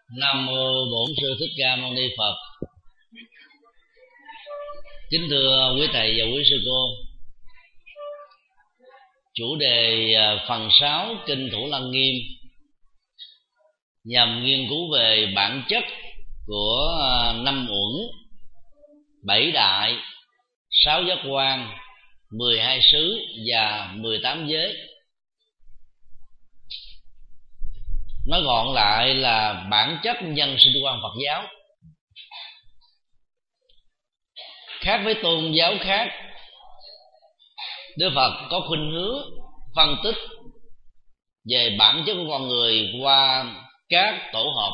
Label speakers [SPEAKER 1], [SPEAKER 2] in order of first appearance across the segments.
[SPEAKER 1] Nam mô Bổn Sư Thích Ca Mâu Ni Phật. Kính thưa quý thầy và quý sư cô, chủ đề phần 6 Kinh Thủ Lăng Nghiêm nhằm nghiên cứu về bản chất của 5 uẩn, 7 đại, 6 giác quan, 12 xứ và 18 giới. Nói gọn lại là bản chất nhân sinh quan Phật giáo. Khác với tôn giáo khác, Đức Phật có khuynh hướng phân tích về bản chất của con người qua các tổ hợp.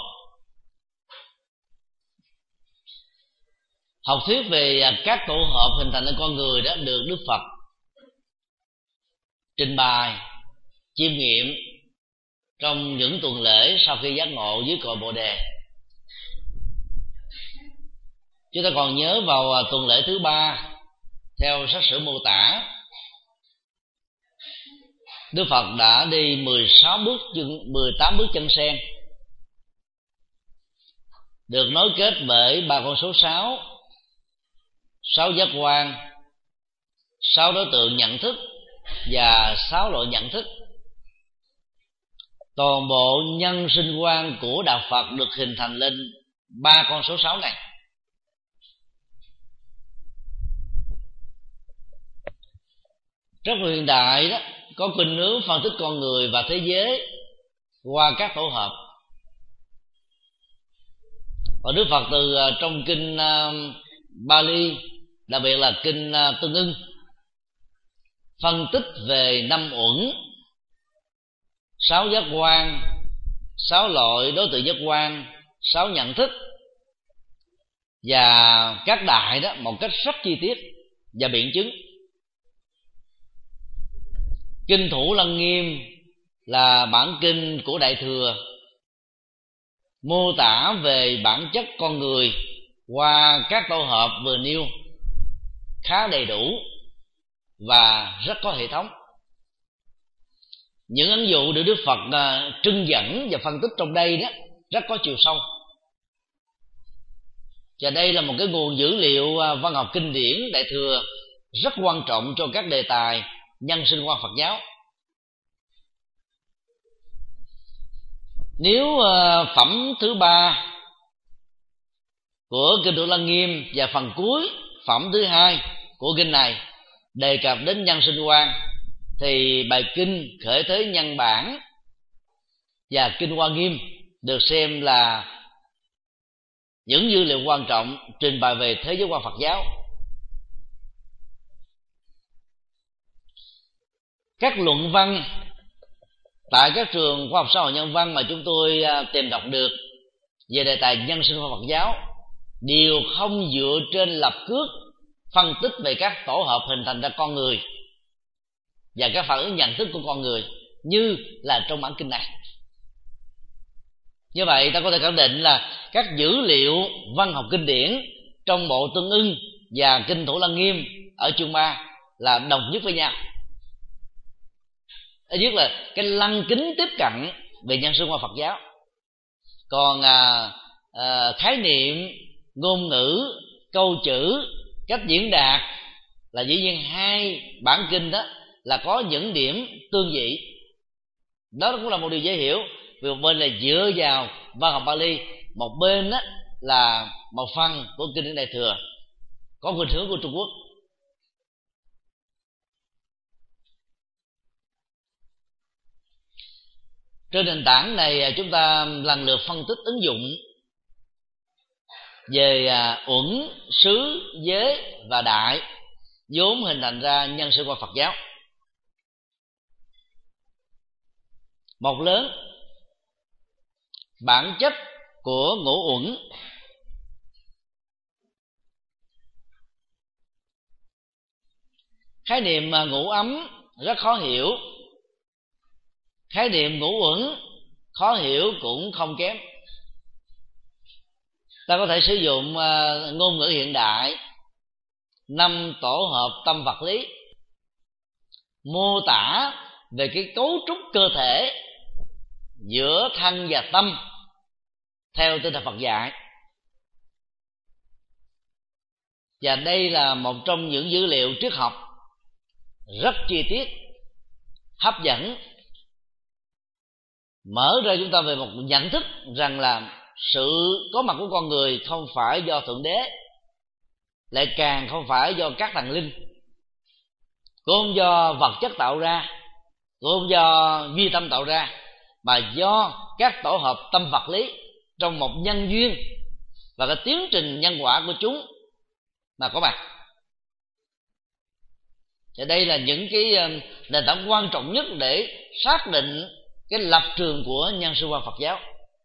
[SPEAKER 1] Học thuyết về các tổ hợp hình thành nên con người đã được Đức Phật trình bày chiêm nghiệm trong những tuần lễ sau khi giác ngộ dưới cội Bồ Đề. Chúng ta còn nhớ vào tuần lễ thứ 3, theo sách sử mô tả, Đức Phật đã đi 18 bước chân sen, được nối kết bởi 3 con số 6, 6 giác quan, 6 đối tượng nhận thức và 6 loại nhận thức. Toàn bộ nhân sinh quan của đạo Phật được hình thành lên 3 con số 6 này. Rất hiện đại đó có khuynh hướng phân tích con người và thế giới qua các tổ hợp. Và Đức Phật từ trong kinh Bali, đặc biệt là kinh Tương Ưng, phân tích về 5 uẩn, 6 giác quan, 6 loại đối tượng giác quan, 6 nhận thức và các đại đó một cách rất chi tiết và biện chứng. Kinh Thủ Lăng Nghiêm là bản kinh của Đại Thừa, mô tả về bản chất con người qua các tổ hợp vừa nêu khá đầy đủ và rất có hệ thống. Những ấn dụ được Đức Phật trưng dẫn và phân tích trong đây đó rất có chiều sâu. Và đây là một cái nguồn dữ liệu văn học kinh điển Đại Thừa rất quan trọng cho các đề tài nhân sinh quan Phật giáo. Nếu phẩm thứ 3 của Kinh Thủ Lăng Nghiêm và phần cuối phẩm thứ 2 của kinh này đề cập đến nhân sinh quan, thì bài kinh Khởi Thế Nhân Bản và kinh Hoa Nghiêm được xem là những dữ liệu quan trọng trình bày về thế giới quan Phật giáo. Các luận văn tại các trường khoa học xã hội nhân văn mà chúng tôi tìm đọc được về đề tài nhân sinh quan Phật giáo đều không dựa trên lập cước phân tích về các tổ hợp hình thành ra con người và các phản ứng nhận thức của con người như là trong bản kinh này. Như vậy ta có thể khẳng định là các dữ liệu văn học kinh điển trong bộ Tương Ưng và Kinh Thủ Lăng Nghiêm ở chương 3 là đồng nhất với nhau. Thứ nhất là cái lăng kính tiếp cận về nhân sinh quan Phật giáo. Còn khái niệm, ngôn ngữ, câu chữ, cách diễn đạt là dĩ nhiên hai bản kinh đó là có những điểm tương dị. Đó cũng là một điều dễ hiểu. Vì một bên là dựa vào văn học Bali, một bên đó là một phần của kinh điển Đại Thừa có khuynh hướng của Trung Quốc. Trên nền tảng này chúng ta lần lượt phân tích ứng dụng về uẩn, xứ, giới và đại vốn hình thành ra nhân sinh quan Phật giáo. Một lớn, bản chất của ngũ uẩn. Khái niệm ngũ ấm rất khó hiểu. Khái niệm ngũ uẩn khó hiểu cũng không kém. Ta có thể sử dụng ngôn ngữ hiện đại, 5 tổ hợp tâm vật lý, mô tả về cái cấu trúc cơ thể giữa thân và tâm theo tinh thần Phật dạy. Và đây là một trong những dữ liệu triết học rất chi tiết, hấp dẫn, mở ra chúng ta về một nhận thức rằng là sự có mặt của con người không phải do Thượng Đế, lại càng không phải do các thần linh, cũng không do vật chất tạo ra, cũng không do duy tâm tạo ra, mà do các tổ hợp tâm vật lý trong một nhân duyên và cái tiến trình nhân quả của chúng mà có mặt. Và đây là những cái nền tảng quan trọng nhất để xác định cái lập trường của nhân sư quan Phật giáo.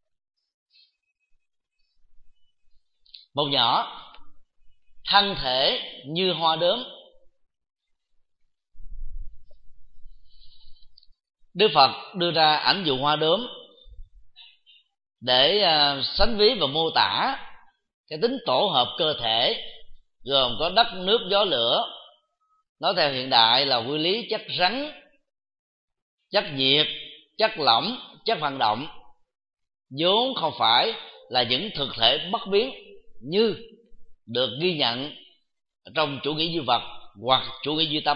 [SPEAKER 1] Một nhỏ, thân thể như hoa đốm. Đức Phật đưa ra ảnh dụ hoa đốm để sánh ví và mô tả cái tính tổ hợp cơ thể gồm có đất, nước, gió, lửa. Nói theo hiện đại là nguyên lý chất rắn, chất nhiệt, chất lỏng, chất vận động, vốn không phải là những thực thể bất biến như được ghi nhận trong chủ nghĩa duy vật hoặc chủ nghĩa duy tâm.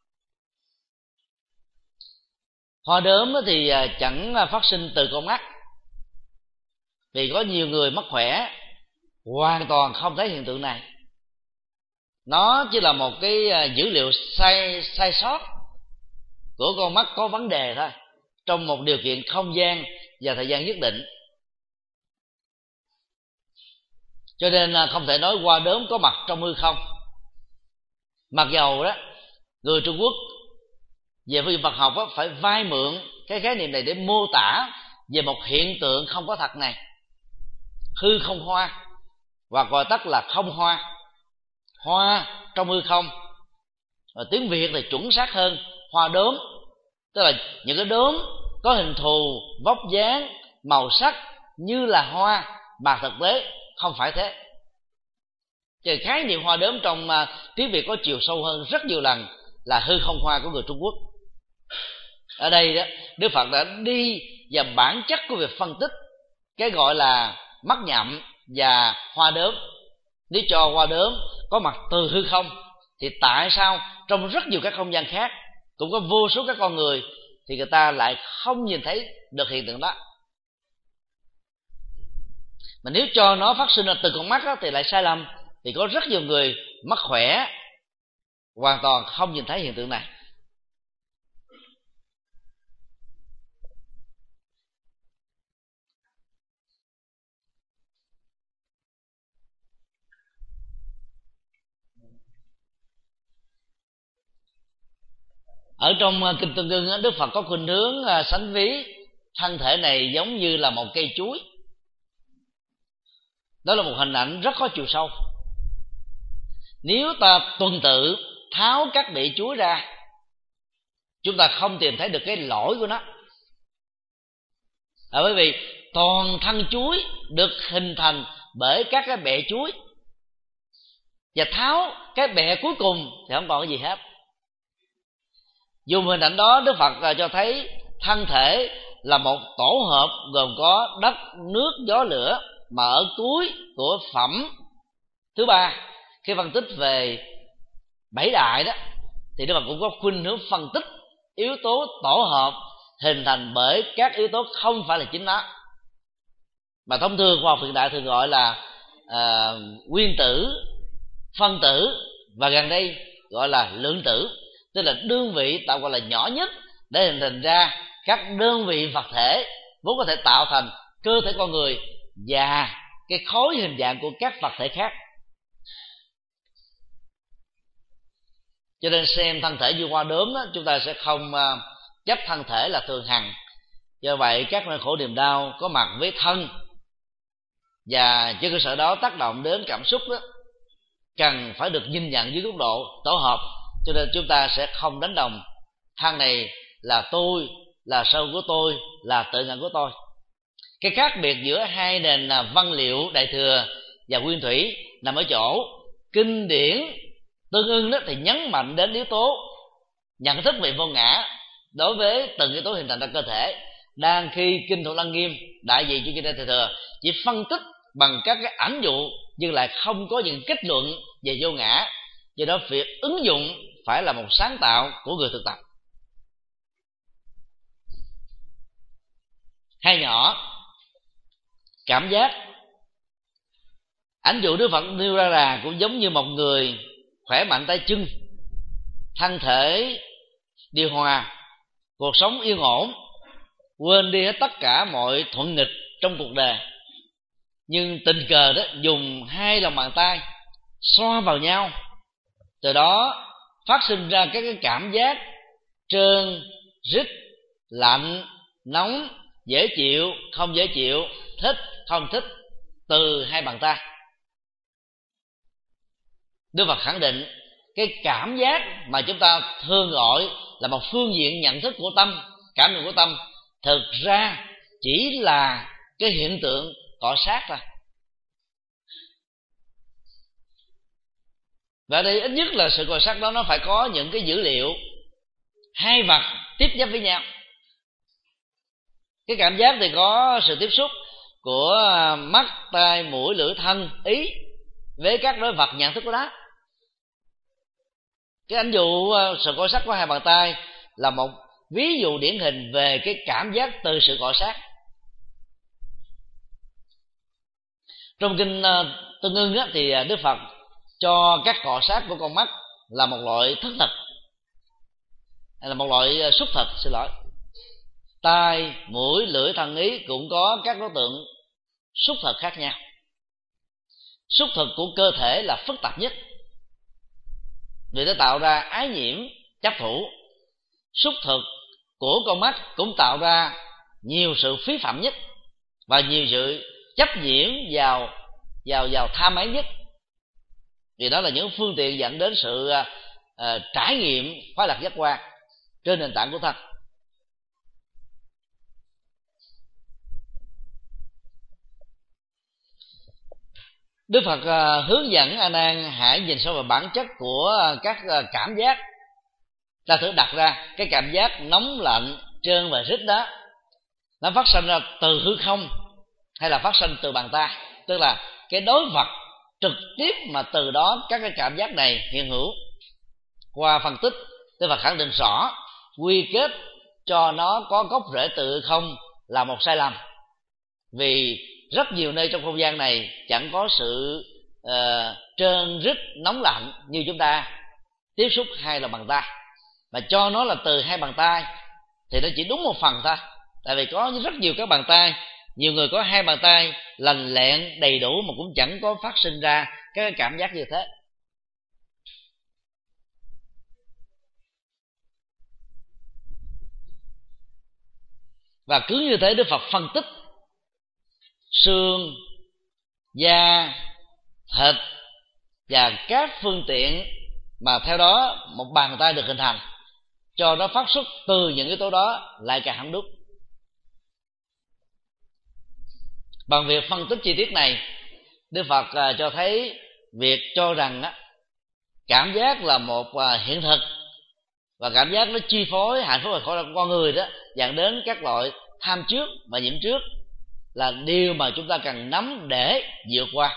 [SPEAKER 1] Hoa đốm thì chẳng phát sinh từ con mắt, vì có nhiều người mắc khỏe hoàn toàn không thấy hiện tượng này. Nó chỉ là một cái dữ liệu sai sót của con mắt có vấn đề thôi, trong một điều kiện không gian và thời gian nhất định. Cho nên không thể nói hoa đốm có mặt trong hư không. Mặc dầu đó người Trung Quốc về phương diện Phật học đó, phải vay mượn cái khái niệm này để mô tả về một hiện tượng không có thật này, hư không hoa, hoặc gọi tắt là không hoa, hoa trong hư không. Và tiếng Việt thì chuẩn xác hơn, hoa đốm, tức là những cái đốm có hình thù, vóc dáng, màu sắc như là hoa mà thực tế không phải thế. Chứ khái niệm hoa đốm trong tiếng Việt có chiều sâu hơn rất nhiều lần là hư không hoa của người Trung Quốc. Ở đây đó, Đức Phật đã đi vào bản chất của việc phân tích cái gọi là mắt nhậm và hoa đốm. Nếu cho hoa đốm có mặt từ hư không thì tại sao trong rất nhiều các không gian khác cũng có vô số các con người thì người ta lại không nhìn thấy được hiện tượng đó? Mà nếu cho nó phát sinh ra từ con mắt đó, thì lại sai lầm, thì có rất nhiều người mắc khỏe hoàn toàn không nhìn thấy hiện tượng này. Ở trong Kinh Tương Ưng, Đức Phật có khuynh hướng sánh ví thân thể này giống như là một cây chuối. Đó là một hình ảnh rất có chiều sâu. Nếu ta tuần tự tháo các bệ chuối ra, chúng ta không tìm thấy được cái lỗi của nó. Bởi vì toàn thân chuối được hình thành bởi các cái bệ chuối, và tháo cái bệ cuối cùng thì không còn cái gì hết. Dùng hình ảnh đó, Đức Phật cho thấy thân thể là một tổ hợp gồm có đất, nước, gió, lửa, mà ở cuối của phẩm thứ ba, khi phân tích về bảy đại đó, thì Đức Phật cũng có khuynh hướng phân tích yếu tố tổ hợp hình thành bởi các yếu tố không phải là chính nó, mà thông thường khoa học hiện đại thường gọi là nguyên tử, phân tử, và gần đây gọi là lượng tử, tức là đơn vị tạo gọi là nhỏ nhất để hình thành ra các đơn vị vật thể vốn có thể tạo thành cơ thể con người và cái khối hình dạng của các vật thể khác. Cho nên xem thân thể như hoa đốm đó, chúng ta sẽ không chấp thân thể là thường hằng. Do vậy các nỗi khổ niềm đau có mặt với thân, và trên cơ sở đó tác động đến cảm xúc đó, cần phải được nhìn nhận dưới góc độ tổ hợp. Cho nên chúng ta sẽ không đánh đồng thân này là tôi, là sâu của tôi, là tự ngã của tôi. Cái khác biệt giữa hai nền văn liệu Đại Thừa và Nguyên Thủy nằm ở chỗ kinh điển Tương Ưng đó thì nhấn mạnh đến yếu tố nhận thức về vô ngã đối với từng yếu tố hình thành ra cơ thể, đang khi kinh Thủ Lăng Nghiêm đại diện cho kinh Đại Thừa chỉ phân tích bằng các cái ảnh dụ nhưng lại không có những kết luận về vô ngã, do đó việc ứng dụng phải là một sáng tạo của người thực tập. Hai nhỏ cảm giác, ảnh dụ Đức Phật nêu ra là cũng giống như một người khỏe mạnh tay chân, thân thể điều hòa, cuộc sống yên ổn, quên đi hết tất cả mọi thuận nghịch trong cuộc đời, nhưng tình cờ đó dùng hai lòng bàn tay xoa vào nhau, từ đó phát sinh ra các cái cảm giác trơn, rít, lạnh, nóng, dễ chịu, không dễ chịu, thích, không thích từ hai bàn tay. Đức Phật khẳng định cái cảm giác mà chúng ta thường gọi là một phương diện nhận thức của tâm, cảm nhận của tâm, thực ra chỉ là cái hiện tượng cọ sát thôi. Và đây ít nhất là sự cọ sát đó nó phải có những cái dữ liệu hai vật tiếp giáp với nhau. Cái cảm giác thì có sự tiếp xúc của mắt, tai, mũi, lưỡi, thân, ý với các đối vật nhận thức của đó. Cái ảnh dụ sự cọ sát của hai bàn tay là một ví dụ điển hình về cái cảm giác từ sự cọ sát. Trong kinh Tương Ưng thì Đức Phật cho các cọ sát của con mắt là một loại thất thực, hay là một loại xúc thực, xin lỗi. Tai, mũi, lưỡi, thân, ý cũng có các đối tượng xúc thực khác nhau. Xúc thực của cơ thể là phức tạp nhất, vì nó tạo ra ái nhiễm, chấp thủ. Xúc thực của con mắt cũng tạo ra nhiều sự phí phạm nhất và nhiều sự chấp nhiễm vào tham ái nhất, vì đó là những phương tiện dẫn đến sự trải nghiệm khoái lạc giác quan trên nền tảng của thân. Đức Phật hướng dẫn A Nan hãy nhìn sâu vào bản chất của các cảm giác. Ta thử đặt ra cái cảm giác nóng lạnh, trơn và rít đó, nó phát sinh ra từ hư không hay là phát sinh từ bàn tay, tức là cái đối vật trực tiếp mà từ đó các cái cảm giác này hiện hữu. Qua phân tích, Đức Phật khẳng định rõ quy kết cho nó có gốc rễ từ hư không là một sai lầm, vì rất nhiều nơi trong không gian này chẳng có sự trơn rít nóng lạnh như chúng ta tiếp xúc hai lòng bàn tay, mà cho nó là từ hai bàn tay thì nó chỉ đúng một phần thôi. Tại vì có rất nhiều các bàn tay, nhiều người có hai bàn tay lành lẹn đầy đủ mà cũng chẳng có phát sinh ra cái cảm giác như thế. Và cứ như thế Đức Phật phân tích xương, da, thịt và các phương tiện mà theo đó một bàn tay được hình thành, cho nó phát xuất từ những yếu tố đó lại càng không đúng. Bằng việc phân tích chi tiết này, Đức Phật cho thấy việc cho rằng cảm giác là một hiện thực, và cảm giác nó chi phối hạnh phúc của con người đó, dẫn đến các loại tham trước và nhiễm trước, là điều mà chúng ta cần nắm để vượt qua.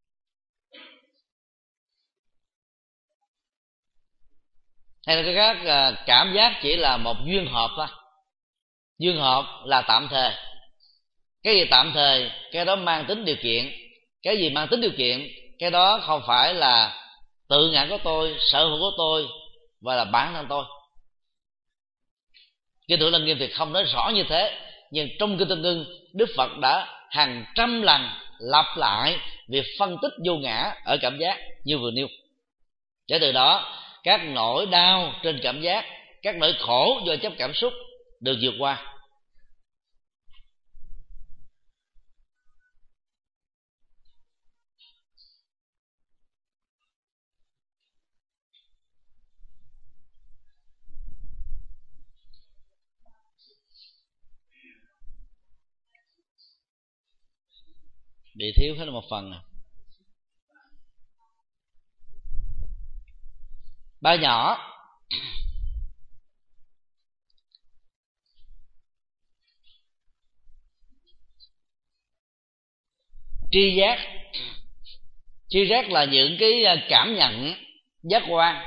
[SPEAKER 1] Hay là các cảm giác chỉ là một duyên hợp thôi. Duyên hợp là tạm thời. Cái gì tạm thời, cái đó mang tính điều kiện. Cái gì mang tính điều kiện, cái đó không phải là tự ngã của tôi, sở hữu của tôi và là bản thân tôi. Kinh Thủ Lăng Nghiêm thì không nói rõ như thế, nhưng trong Kinh Tương Ưng, Đức Phật đã hàng trăm lần lặp lại việc phân tích vô ngã ở cảm giác như vừa nêu. Để từ đó các nỗi đau trên cảm giác, các nỗi khổ do chấp cảm xúc được vượt qua. Bị thiếu hết một phần à. Ba nhỏ tri giác. Tri giác là những cái cảm nhận giác quan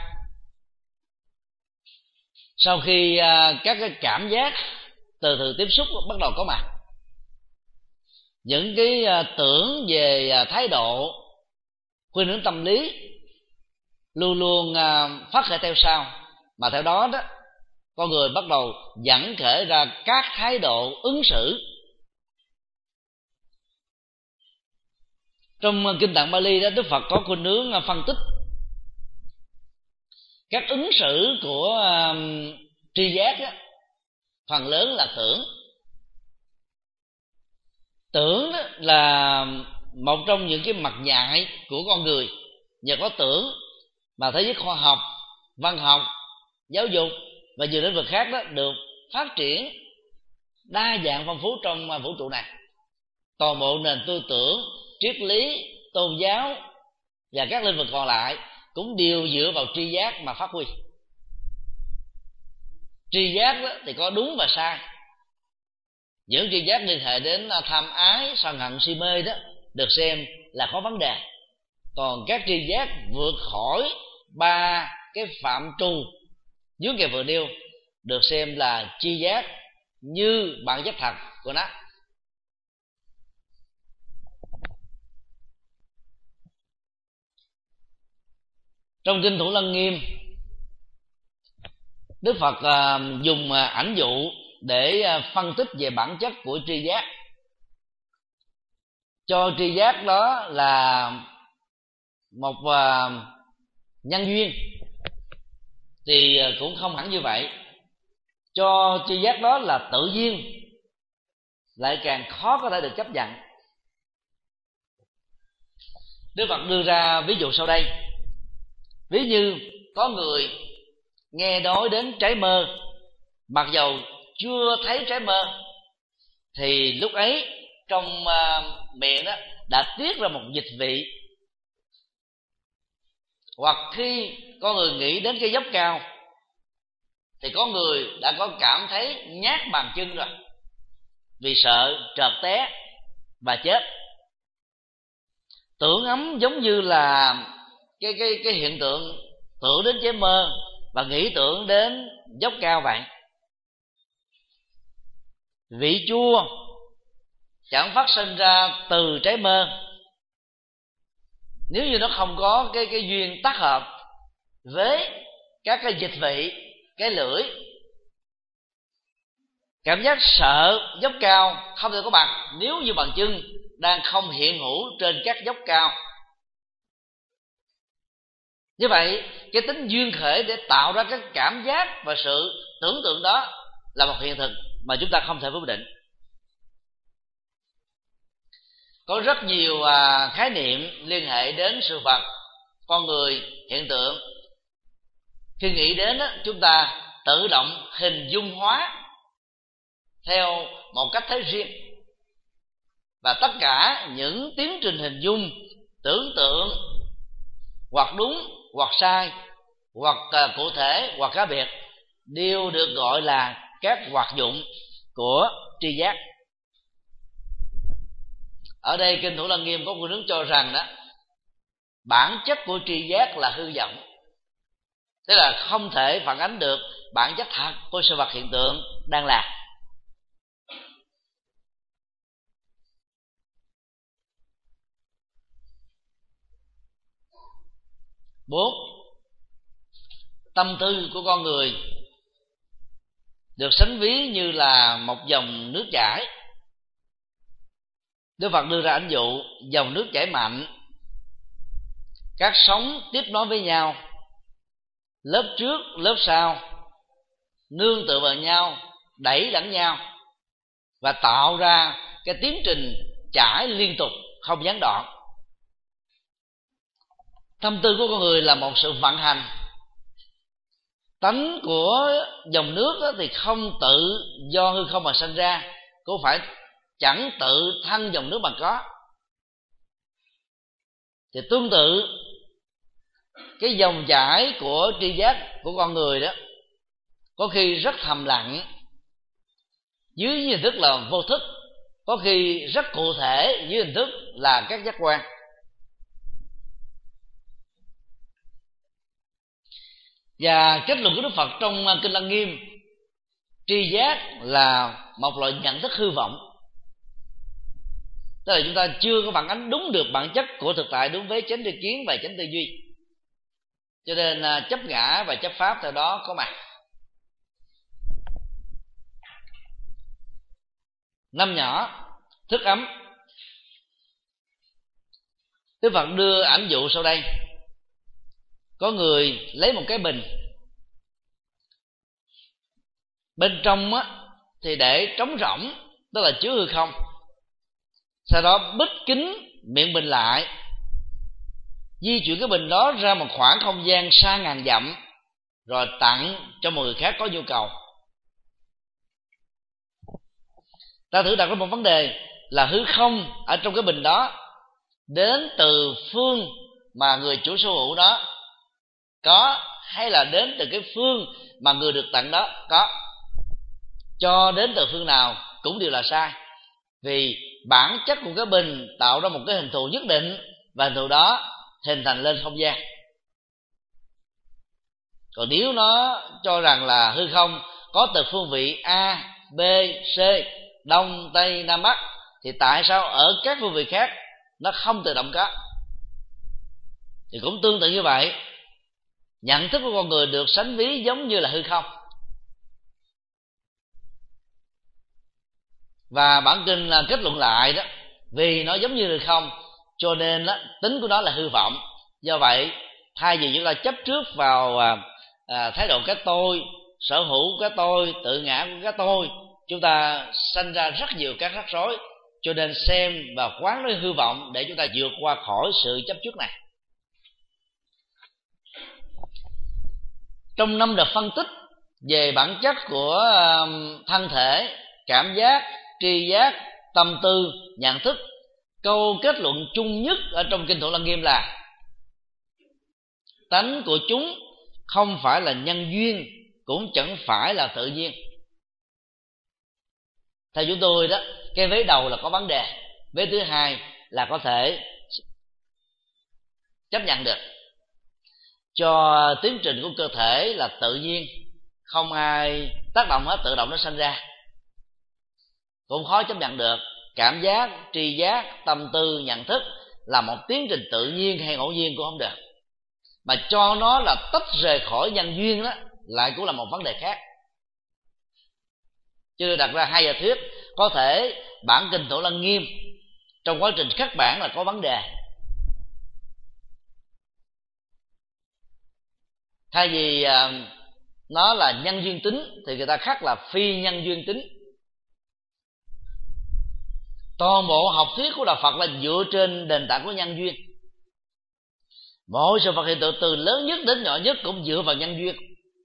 [SPEAKER 1] sau khi các cái cảm giác từ tiếp xúc bắt đầu có mặt. Những cái tưởng về thái độ, khuynh hướng tâm lý luôn luôn phát khởi theo sau, mà theo đó đó con người bắt đầu dẫn khởi ra các thái độ ứng xử. Trong kinh tạng Bali đó, Đức Phật có khuynh hướng phân tích các ứng xử của tri giác đó, phần lớn là tưởng. Tưởng đó là một trong những cái mặt nhạy của con người. Nhờ có tưởng mà thế giới khoa học, văn học, giáo dục và nhiều lĩnh vực khác đó được phát triển đa dạng phong phú trong vũ trụ này. Toàn bộ nền tư tưởng, triết lý, tôn giáo và các lĩnh vực còn lại cũng đều dựa vào tri giác mà phát huy. Tri giác đó thì có đúng và sai. Những tri giác liên hệ đến tham ái, sân hận, si mê đó được xem là có vấn đề. Còn các tri giác vượt khỏi ba cái phạm trù dưới kèm vừa nêu được xem là tri giác như bản chất thật của nó. Trong kinh Thủ Lăng Nghiêm, Đức Phật dùng ảnh dụ để phân tích về bản chất của tri giác, cho tri giác đó là một nhân duyên thì cũng không hẳn như vậy. Cho tri giác đó là tự nhiên lại càng khó có thể được chấp nhận. Đức Phật đưa ra ví dụ sau đây. Ví như có người nghe nói đến trái mơ, mặc dầu chưa thấy trái mơ, thì lúc ấy trong miệng đó đã tiết ra một dịch vị. Hoặc khi con người nghĩ đến cái dốc cao thì có người đã có cảm thấy nhát bàn chân rồi, vì sợ trợt té và chết. Tưởng ấm giống như là cái hiện tượng tưởng đến trái mơ và nghĩ tưởng đến dốc cao vậy. Vị chua chẳng phát sinh ra từ trái mơ nếu như nó không có cái duyên tác hợp với các cái dịch vị, cái lưỡi. Cảm giác sợ dốc cao không thể có mặt nếu như bàn chân đang không hiện hữu trên các dốc cao. Như vậy cái tính duyên khởi để tạo ra các cảm giác và sự tưởng tượng đó là một hiện thực mà chúng ta không thể phủ định. Có rất nhiều khái niệm liên hệ đến sự vật, con người, hiện tượng. Khi nghĩ đến đó, chúng ta tự động hình dung hóa theo một cách thấy riêng, và tất cả những tiến trình hình dung, tưởng tượng hoặc đúng hoặc sai, hoặc cụ thể hoặc cá biệt đều được gọi là các hoạt dụng của tri giác. Ở đây kinh Thủ Lăng Nghiêm có khuynh hướng cho rằng đó, bản chất của tri giác là hư vọng, tức là không thể phản ánh được bản chất thật của sự vật hiện tượng đang là. Bốn, tâm tư của con người được sánh ví như là một dòng nước chảy. Đức Phật đưa ra ảnh dụ dòng nước chảy mạnh, các sóng tiếp nối với nhau, lớp trước lớp sau nương tựa vào nhau, đẩy lẫn nhau và tạo ra cái tiến trình chảy liên tục không gián đoạn. Tâm tư của con người là một sự vận hành. Tánh của dòng nước thì không tự do hư không mà sinh ra, cũng phải chẳng tự thân dòng nước mà có. Thì tương tự cái dòng chảy của tri giác của con người đó có khi rất thầm lặng dưới hình thức là vô thức, có khi rất cụ thể dưới hình thức là các giác quan. Và kết luận của Đức Phật trong Kinh Lăng Nghiêm, tri giác là một loại nhận thức hư vọng, tức là chúng ta chưa có phản ánh đúng được bản chất của thực tại đối với chánh tri kiến và chánh tư duy, cho nên chấp ngã và chấp pháp theo đó có mặt. Năm nhỏ thức ấm. Đức Phật đưa ảnh dụ sau đây. Có người lấy một cái bình, bên trong thì để trống rỗng, tức là chứa hư không. Sau đó bít kín miệng bình lại, di chuyển cái bình đó ra một khoảng không gian xa ngàn dặm, rồi tặng cho một người khác có nhu cầu. Ta thử đặt ra một vấn đề là hư không ở trong cái bình đó đến từ phương mà người chủ sở hữu đó có, hay là đến từ cái phương mà người được tặng đó có. Cho đến từ phương nào cũng đều là sai, vì bản chất của cái bình tạo ra một cái hình thù nhất định, và hình thù đó hình thành lên không gian. Còn nếu nó cho rằng là hư không có từ phương vị A, B, C, Đông, Tây, Nam, Bắc, thì tại sao ở các phương vị khác nó không tự động có? Thì cũng tương tự như vậy, nhận thức của con người được sánh ví giống như là hư không. Và bản kinh là kết luận lại đó, vì nó giống như hư không cho nên đó, tính của nó là hư vọng. Do vậy thay vì chúng ta chấp trước vào thái độ cái tôi, sở hữu cái tôi, tự ngã của cái tôi, chúng ta sanh ra rất nhiều các rắc rối. Cho nên xem và quán nó hư vọng để chúng ta vượt qua khỏi sự chấp trước này. Trong 5 đợt phân tích về bản chất của thân thể, cảm giác, tri giác, tâm tư, nhận thức, câu kết luận chung nhất ở trong Kinh Thủ Lăng Nghiêm là tánh của chúng không phải là nhân duyên, cũng chẳng phải là tự nhiên. Theo chúng tôi đó, cái vế đầu là có vấn đề, vế thứ hai là có thể chấp nhận được. Cho tiến trình của cơ thể là tự nhiên, không ai tác động hết, tự động nó sinh ra, cũng khó chấp nhận được. Cảm giác, tri giác, tâm tư, nhận thức là một tiến trình tự nhiên hay ngẫu nhiên cũng không được. Mà cho nó là tách rời khỏi nhân duyên đó lại cũng là một vấn đề khác. Cho nên đặt ra hai giả thuyết. Có thể bản Kinh Thủ Lăng Nghiêm trong quá trình khắc bản là có vấn đề, thay vì nó là nhân duyên tính thì người ta khắc là phi nhân duyên tính. Toàn bộ học thuyết của đạo Phật là dựa trên nền tảng của nhân duyên. Mọi sự vật hiện tượng từ lớn nhất đến nhỏ nhất cũng dựa vào nhân duyên.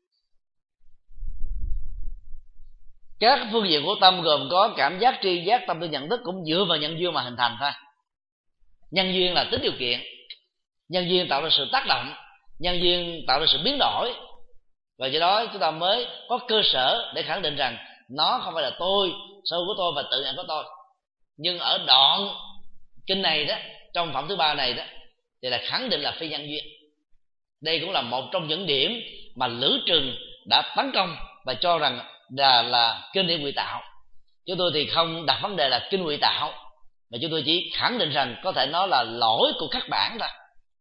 [SPEAKER 1] Các phương diện của tâm gồm có cảm giác, tri giác, tâm tư, nhận thức cũng dựa vào nhân duyên mà hình thành thôi. Nhân duyên là tính điều kiện, nhân duyên tạo ra sự tác động, nhân duyên tạo ra sự biến đổi, và do đó chúng ta mới có cơ sở để khẳng định rằng nó không phải là tôi, sở hữu của tôi và tự ngã của tôi. Nhưng ở đoạn kinh này đó, trong phẩm thứ ba này đó, thì là khẳng định là phi nhân duyên. Đây cũng là một trong những điểm mà Lữ Trừng đã tấn công và cho rằng là kinh điển ngụy tạo. Chúng tôi thì không đặt vấn đề là kinh ngụy tạo, mà chúng tôi chỉ khẳng định rằng có thể nó là lỗi của các bản thôi.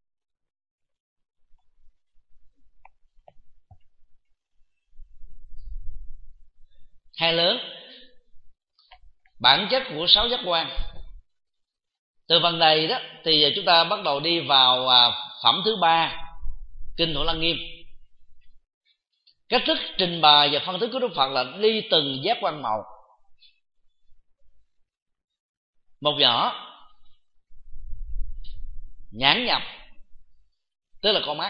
[SPEAKER 1] Hai lớn, bản chất của 6 giác quan. Từ phần này đó thì chúng ta bắt đầu đi vào phẩm thứ ba Kinh Thủ Lăng Nghiêm. Cách thức trình bày và phân tích của Đức Phật là đi từng giác quan một. Một nhỏ, nhãn nhập, tức là con mắt.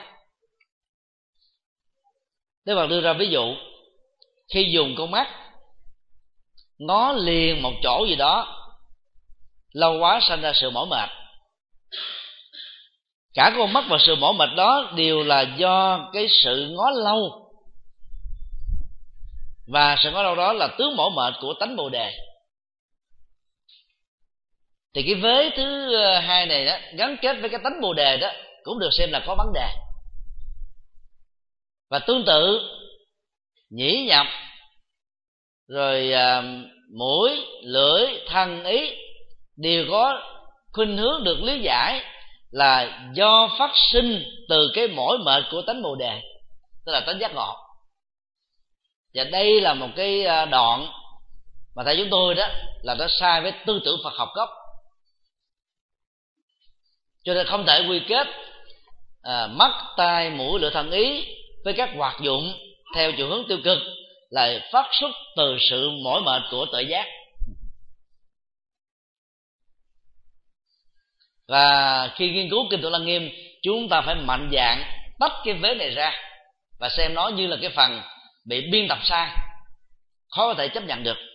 [SPEAKER 1] Đức Phật đưa ra ví dụ, khi dùng con mắt ngó liền một chỗ gì đó lâu quá sanh ra sự mỏi mệt. Cả con mắt và sự mỏi mệt đó đều là do cái sự ngó lâu, và sự ngó lâu đó là tướng mỏi mệt của tánh Bồ Đề. thì cái vế thứ hai này đó gắn kết với cái tánh bồ đề đó cũng được xem là có vấn đề. Và tương tự nhĩ nhập rồi mũi, lưỡi, thân, ý đều có khuynh hướng được lý giải là do phát sinh từ cái mỏi mệt của tánh bồ đề, tức là tánh giác ngộ. Và đây là một cái đoạn mà theo chúng tôi đó là nó sai với tư tưởng Phật học gốc, cho nên không thể quy kết mắt, tai, mũi, lưỡi, thân, ý với các hoạt dụng theo chiều hướng tiêu cực là phát xuất từ sự mỏi mệt của tuệ giác. Và khi nghiên cứu Kinh Thủ Lăng Nghiêm, chúng ta phải mạnh dạn tách cái vế này ra và xem nó như là cái phần bị biên tập sai, khó có thể chấp nhận được.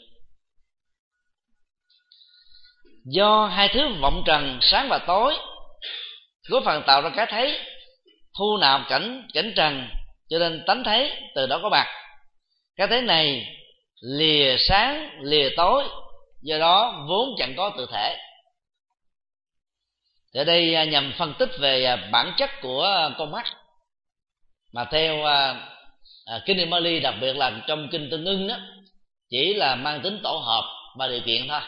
[SPEAKER 1] Do hai thứ vọng trần sáng và tối góp phần tạo ra cái thấy, thu nạp cảnh trần, cho nên tánh thấy từ đó có mặt. Cái thấy này lìa sáng lìa tối, do đó vốn chẳng có tự thể. Ở đây nhằm phân tích về bản chất của con mắt, mà theo kinh Niệm Bali, đặc biệt là trong kinh Tương Ưng đó, chỉ là mang tính tổ hợp và điều kiện thôi.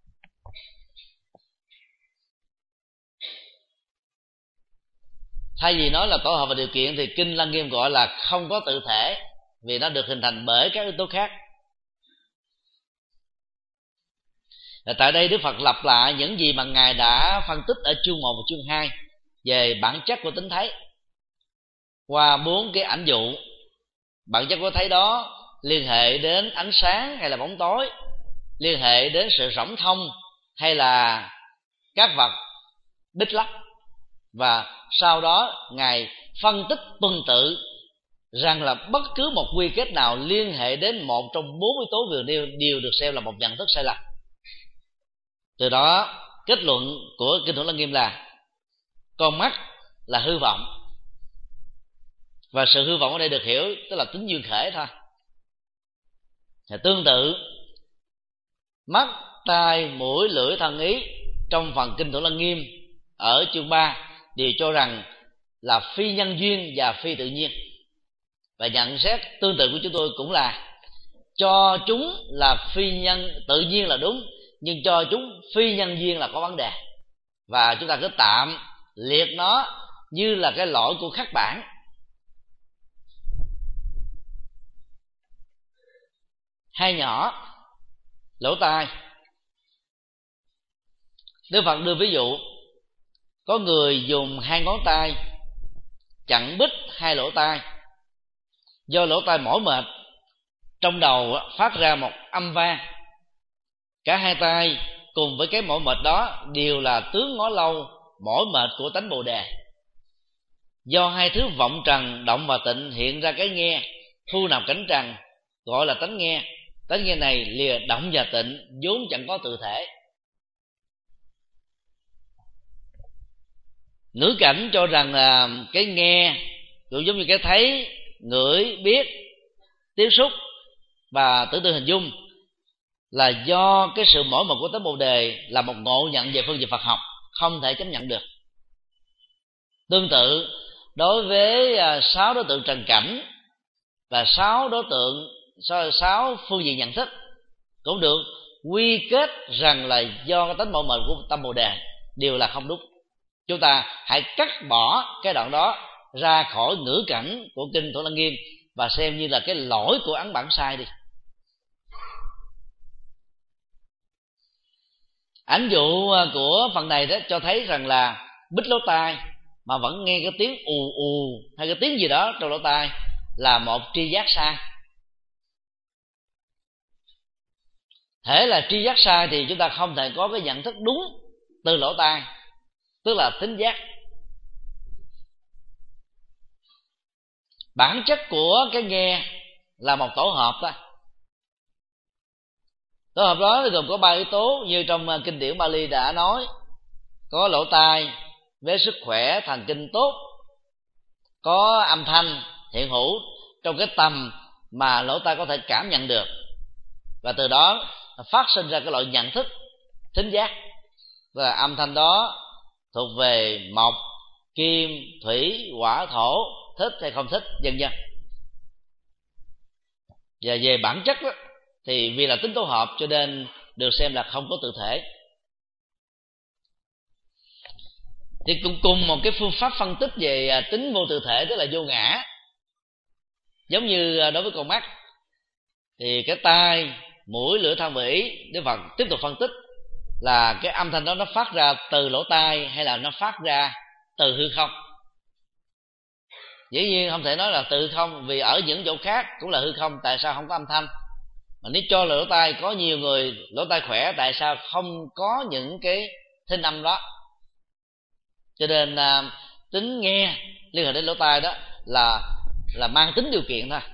[SPEAKER 1] Thay vì nói là tổ hợp và điều kiện thì kinh Lăng Nghiêm gọi là không có tự thể, vì nó được hình thành bởi các yếu tố khác. Tại đây Đức Phật lặp lại những gì mà Ngài đã phân tích ở chương 1 và chương 2 về bản chất của tính thấy qua 4 cái ảnh dụ. Bản chất của thấy đó liên hệ đến ánh sáng hay là bóng tối, liên hệ đến sự rỗng thông hay là các vật bích lắc. Và sau đó Ngài phân tích tuần tự rằng là bất cứ một quy kết nào liên hệ đến một trong 4 yếu tố vừa nêu đều được xem là một nhận thức sai lầm. Từ đó kết luận của Kinh Thủ Lăng Nghiêm là con mắt là hư vọng, và sự hư vọng ở đây được hiểu tức là tính duyên khởi thôi. Tương tự mắt, tai, mũi, lưỡi, thân, ý trong phần Kinh Thủ Lăng Nghiêm ở chương 3 đều cho rằng là phi nhân duyên và phi tự nhiên. Và nhận xét tương tự của chúng tôi cũng là cho chúng là phi nhân tự nhiên là đúng, nhưng cho chúng phi nhân duyên là có vấn đề. Và chúng ta cứ tạm liệt nó như là cái lỗi của khắc bản. Hai nhỏ, lỗ tai. Đức Phật đưa ví dụ có người dùng 2 ngón tay chặn bít 2 lỗ tai. Do lỗ tai mỏi mệt, trong đầu phát ra một âm vang. Cả hai tay cùng với cái mỏi mệt đó đều là tướng ngó lâu mỏi mệt của tánh bồ đề. Do hai thứ vọng trần động và tịnh hiện ra cái nghe, thu nạp cảnh trần, gọi là tánh nghe. Tánh nghe này lìa động và tịnh, vốn chẳng có tự thể. Ngữ cảnh cho rằng là cái nghe cũng giống như cái thấy, ngửi, biết, tiếp xúc và tưởng tượng hình dung là do cái sự mỏi mệt của tánh bồ đề là một ngộ nhận về phương diện Phật học, không thể chấp nhận được. Tương tự đối với 6 đối tượng trần cảnh và 6 phương diện nhận thức cũng được quy kết rằng là do cái tánh mỏi mệt của tâm bồ đề, đều là không đúng. Chúng ta hãy cắt bỏ cái đoạn đó ra khỏi ngữ cảnh của Kinh Thủ Lăng Nghiêm và xem như là cái lỗi của ấn bản sai đi. Ảnh dụ của phần này đó cho thấy rằng là bít lỗ tai mà vẫn nghe cái tiếng ù ù hay cái tiếng gì đó trong lỗ tai là một tri giác sai. Thể là tri giác sai thì chúng ta không thể có cái nhận thức đúng từ lỗ tai, tức là thính giác. Bản chất của cái nghe là một tổ hợp thôi. Tổ hợp đó gồm có 3 yếu tố như trong kinh điển Bali đã nói. Có lỗ tai với sức khỏe thần kinh tốt, có âm thanh hiện hữu trong cái tầm mà lỗ tai có thể cảm nhận được, và từ đó phát sinh ra cái loại nhận thức thính giác. và âm thanh đó thuộc về mộc, kim, thủy, hỏa, thổ, thích hay không thích, vân vân. Và về bản chất đó, thì vì là tính tổ hợp cho nên được xem là không có tự thể. Thì cũng cùng một cái phương pháp phân tích về tính vô tự thể, tức là vô ngã. Giống như đối với con mắt, thì cái tai, mũi, lưỡi, thân, vị, Đức Phật tiếp tục phân tích là cái âm thanh đó nó phát ra từ lỗ tai hay là nó phát ra từ hư không. Dĩ nhiên không thể nói là từ hư không, vì ở những chỗ khác cũng là hư không, tại sao không có âm thanh? Mà nếu cho là lỗ tai, có nhiều người lỗ tai khỏe, tại sao không có những cái thính âm đó? Cho nên tính nghe liên hệ đến lỗ tai đó là mang tính điều kiện thôi.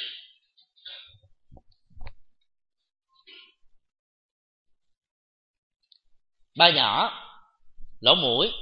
[SPEAKER 1] Ba nhỏ, lỗ mũi.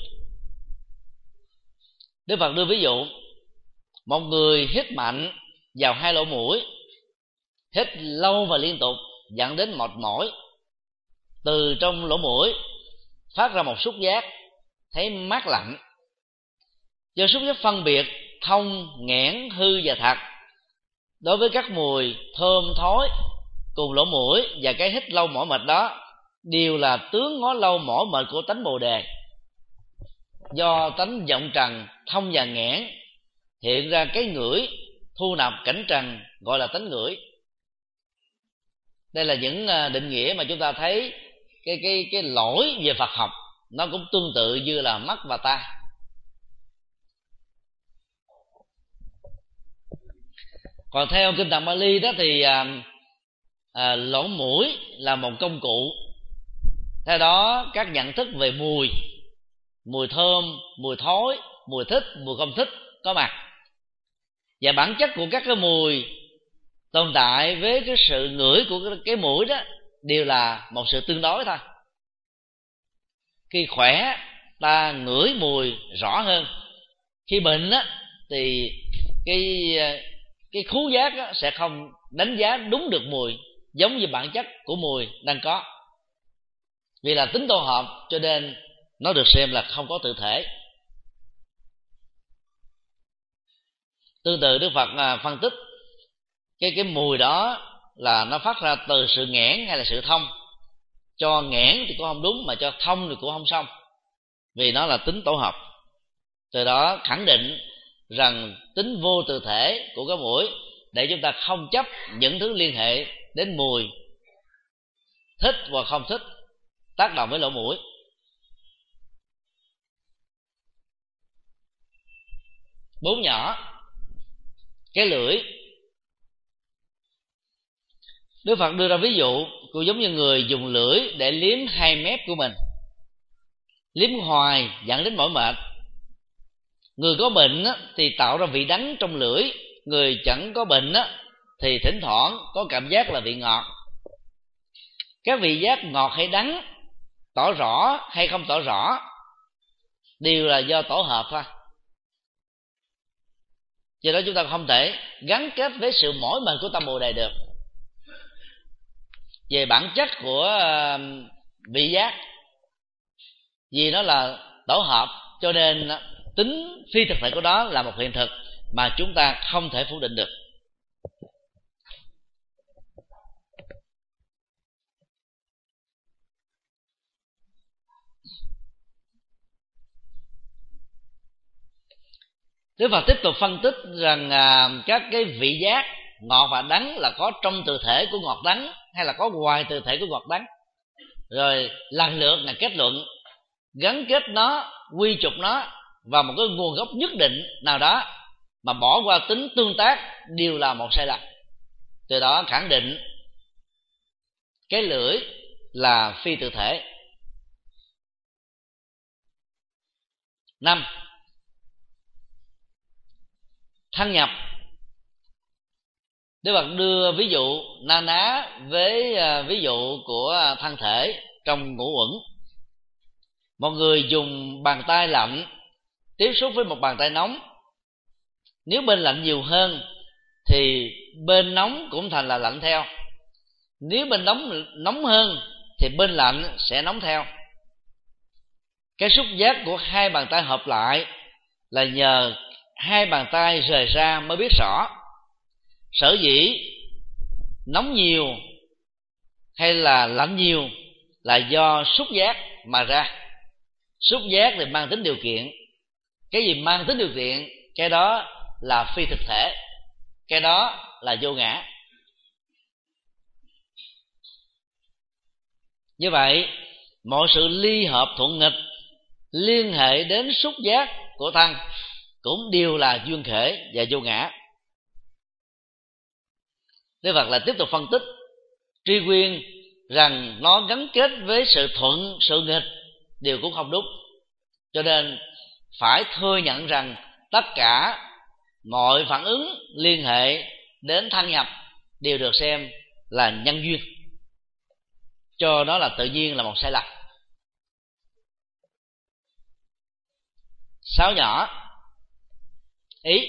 [SPEAKER 1] Đức Phật đưa ví dụ, một người hít mạnh vào hai lỗ mũi, hít lâu và liên tục dẫn đến mệt mỏi. Từ trong lỗ mũi phát ra một xúc giác thấy mát lạnh. Do xúc giác phân biệt thông, nghẽn, hư và thật đối với các mùi thơm thối cùng lỗ mũi và cái hít lâu mỏi mệt đó đều là tướng ngó lâu mỏi mệt của tánh Bồ Đề. Do tánh vọng trần thông và nghẽn hiện ra cái ngửi thu nạp cảnh trần, gọi là tánh ngửi. Đây là những định nghĩa mà chúng ta thấy cái lỗi về Phật học nó cũng tương tự như là mắt và tai. Còn theo kinh Tạng Bali đó thì lỗ mũi là một công cụ. Theo đó các nhận thức về mùi, mùi thơm, mùi thối, mùi thích, mùi không thích có mặt. Và bản chất của các cái mùi tồn tại với cái sự ngửi của cái mũi đó đều là một sự tương đối thôi. Khi khỏe ta ngửi mùi rõ hơn, khi bệnh á thì cái khứu giác á sẽ không đánh giá đúng được mùi giống như bản chất của mùi đang có. Vì là tính tổ hợp cho nên nó được xem là không có tự thể. Tương tự Đức Phật phân tích cái mùi đó là nó phát ra từ sự nghẽn hay là sự thông. Cho nghẽn thì cũng không đúng, mà cho thông thì cũng không xong, vì nó là tính tổ hợp. Từ đó khẳng định rằng tính vô tự thể của cái mũi, để chúng ta không chấp những thứ liên hệ đến mùi thích và không thích tác động với lỗ mũi. Bốn nhỏ, cái lưỡi. Đức Phật đưa ra ví dụ cũng giống như người dùng lưỡi để liếm hai mép của mình, liếm hoài dẫn đến mỏi mệt. Người có bệnh thì tạo ra vị đắng trong lưỡi, người chẳng có bệnh thì thỉnh thoảng có cảm giác là vị ngọt. Các vị giác ngọt hay đắng, tỏ rõ hay không tỏ rõ đều là do tổ hợp thôi. Do đó chúng ta không thể gắn kết với sự mỏi mệt của tâm Bồ Đề được. Về bản chất của vị giác, vì nó là tổ hợp cho nên tính phi thực thể của đó là một hiện thực mà chúng ta không thể phủ định được. Đức Phật tiếp tục phân tích rằng các cái vị giác ngọt và đắng là có trong tự thể của ngọt đắng hay là có ngoài tự thể của ngọt đắng. Rồi lần lượt là kết luận gắn kết nó, quy chụp nó vào một cái nguồn gốc nhất định nào đó, mà bỏ qua tính tương tác đều là một sai lầm. Từ đó khẳng định cái lưỡi là phi tự thể. 5. Thân nhập. Đức Phật đưa ví dụ na ná với ví dụ của thân thể trong ngũ uẩn. Một người dùng bàn tay lạnh tiếp xúc với một bàn tay nóng, nếu bên lạnh nhiều hơn thì bên nóng cũng thành là lạnh theo. Nếu bên nóng hơn thì bên lạnh sẽ nóng theo. Cái xúc giác của hai bàn tay hợp lại là nhờ hai bàn tay rời ra mới biết rõ. Sở dĩ nóng nhiều hay là lạnh nhiều là do xúc giác mà ra. Xúc giác thì mang tính điều kiện. Cái gì mang tính điều kiện, cái đó là phi thực thể, cái đó là vô ngã. Như vậy, mọi sự ly hợp thuận nghịch liên hệ đến xúc giác của thân cũng đều là duyên khởi và vô ngã. Đức Phật là tiếp tục phân tích tri nguyên rằng nó gắn kết với sự thuận, sự nghịch đều cũng không đúng. Cho nên phải thừa nhận rằng tất cả mọi phản ứng liên hệ đến thân nhập đều được xem là nhân duyên, cho đó là tự nhiên là một sai lầm. Sáu nhỏ ý.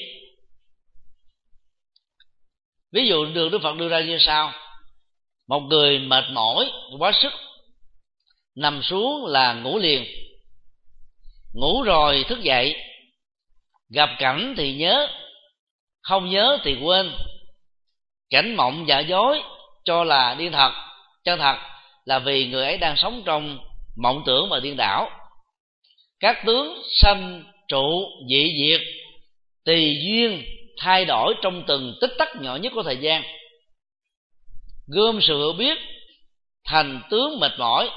[SPEAKER 1] Ví dụ được Đức Phật đưa ra như sau: một người mệt mỏi quá sức, nằm xuống là ngủ liền, ngủ rồi thức dậy, gặp cảnh thì nhớ, không nhớ thì quên. Cảnh mộng giả dối cho là điên thật, chân thật là vì người ấy đang sống trong mộng tưởng và điên đảo. Các tướng sanh trụ dị diệt, tùy duyên thay đổi trong từng tích tắc nhỏ nhất của thời gian. Gom sự hiểu biết thành tướng mệt mỏi,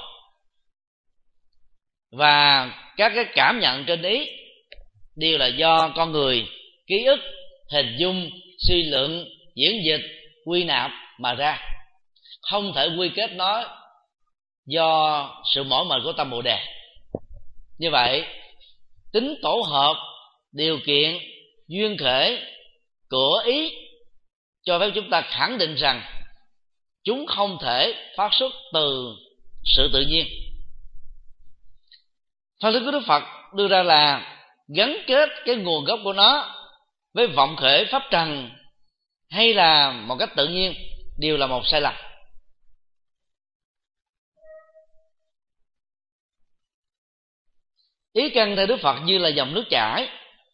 [SPEAKER 1] và các cái cảm nhận trên ý đều là do con người ký ức, hình dung, suy luận, diễn dịch, quy nạp mà ra, không thể quy kết nó do sự mỏi mệt của tâm Bồ Đề. Như vậy, tính tổ hợp điều kiện duyên khởi của ý cho phép chúng ta khẳng định rằng chúng không thể phát xuất từ sự tự nhiên. Phân tích của Đức Phật đưa ra là gắn kết cái nguồn gốc của nó với vọng khởi pháp trần hay là một cách tự nhiên đều là một sai lầm. Ý căn theo Đức Phật như là dòng nước chảy.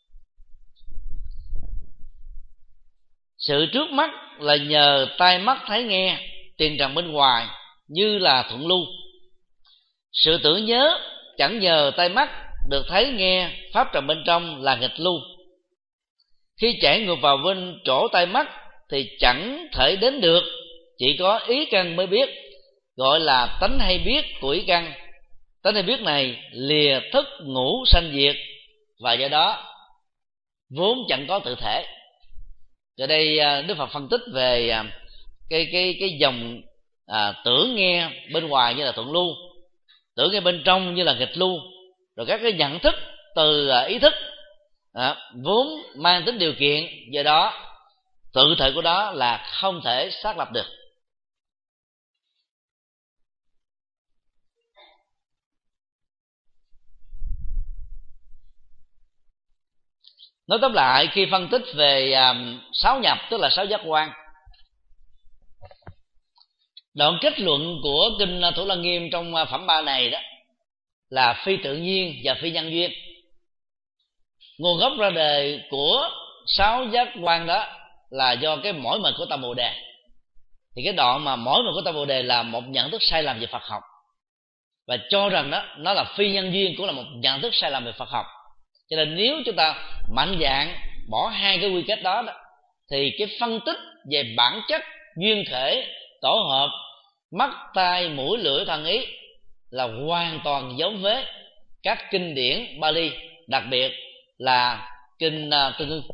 [SPEAKER 1] Sự trước mắt là nhờ tai mắt thấy nghe, tiền trần bên ngoài như là thuận lưu. Sự tưởng nhớ chẳng nhờ tai mắt được thấy nghe, pháp trần bên trong là nghịch lưu. Khi chảy ngược vào bên chỗ tai mắt thì chẳng thể đến được, chỉ có ý căn mới biết, gọi là tánh hay biết của ý căn. Tánh hay biết này lìa thức ngủ sanh diệt, và do đó vốn chẳng có tự thể. Ở đây Đức Phật phân tích về cái dòng tưởng nghe bên ngoài như là thuận lưu, tưởng nghe bên trong như là nghịch lưu, rồi các cái nhận thức từ ý thức vốn mang tính điều kiện, do đó tự thể của đó là không thể xác lập được. Nói tóm lại, khi phân tích về sáu nhập, tức là sáu giác quan, đoạn kết luận của kinh Thủ Lăng Nghiêm trong phẩm 3 này đó là phi tự nhiên và phi nhân duyên. Nguồn gốc ra đời của sáu giác quan đó là do cái mỏi mệt của tâm Bồ Đề. Thì cái đoạn mà mỏi mệt của tâm Bồ Đề là một nhận thức sai lầm về Phật học, và cho rằng đó nó là phi nhân duyên cũng là một nhận thức sai lầm về Phật học. Cho nên nếu chúng ta mạnh dạn bỏ hai cái quy kết đó, thì cái phân tích về bản chất duyên khởi tổ hợp mắt tai mũi lưỡi thân ý là hoàn toàn giống với các kinh điển Bali, đặc biệt là kinh Tương Ưng.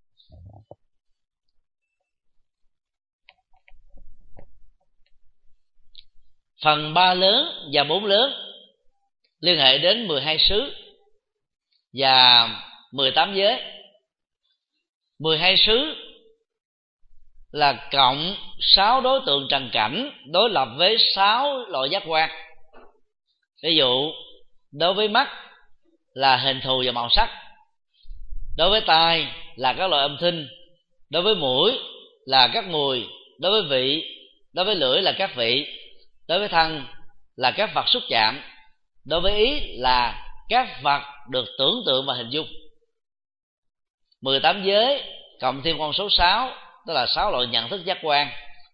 [SPEAKER 1] Phần 3 lớn và 4 lớn liên hệ đến 12 xứ và 18 giới. 12 xứ là cộng 6 đối tượng trần cảnh đối lập với 6 loại giác quan. Ví dụ, đối với mắt là hình thù và màu sắc, đối với tai là các loại âm thanh, đối với mũi là các mùi, đối với vị, đối với lưỡi là các vị, đối với thân là các vật xúc chạm, đối với ý là các vật được tưởng tượng và hình dung. 18 giới cộng thêm con số 6, tức là 6 loại nhận thức giác quan: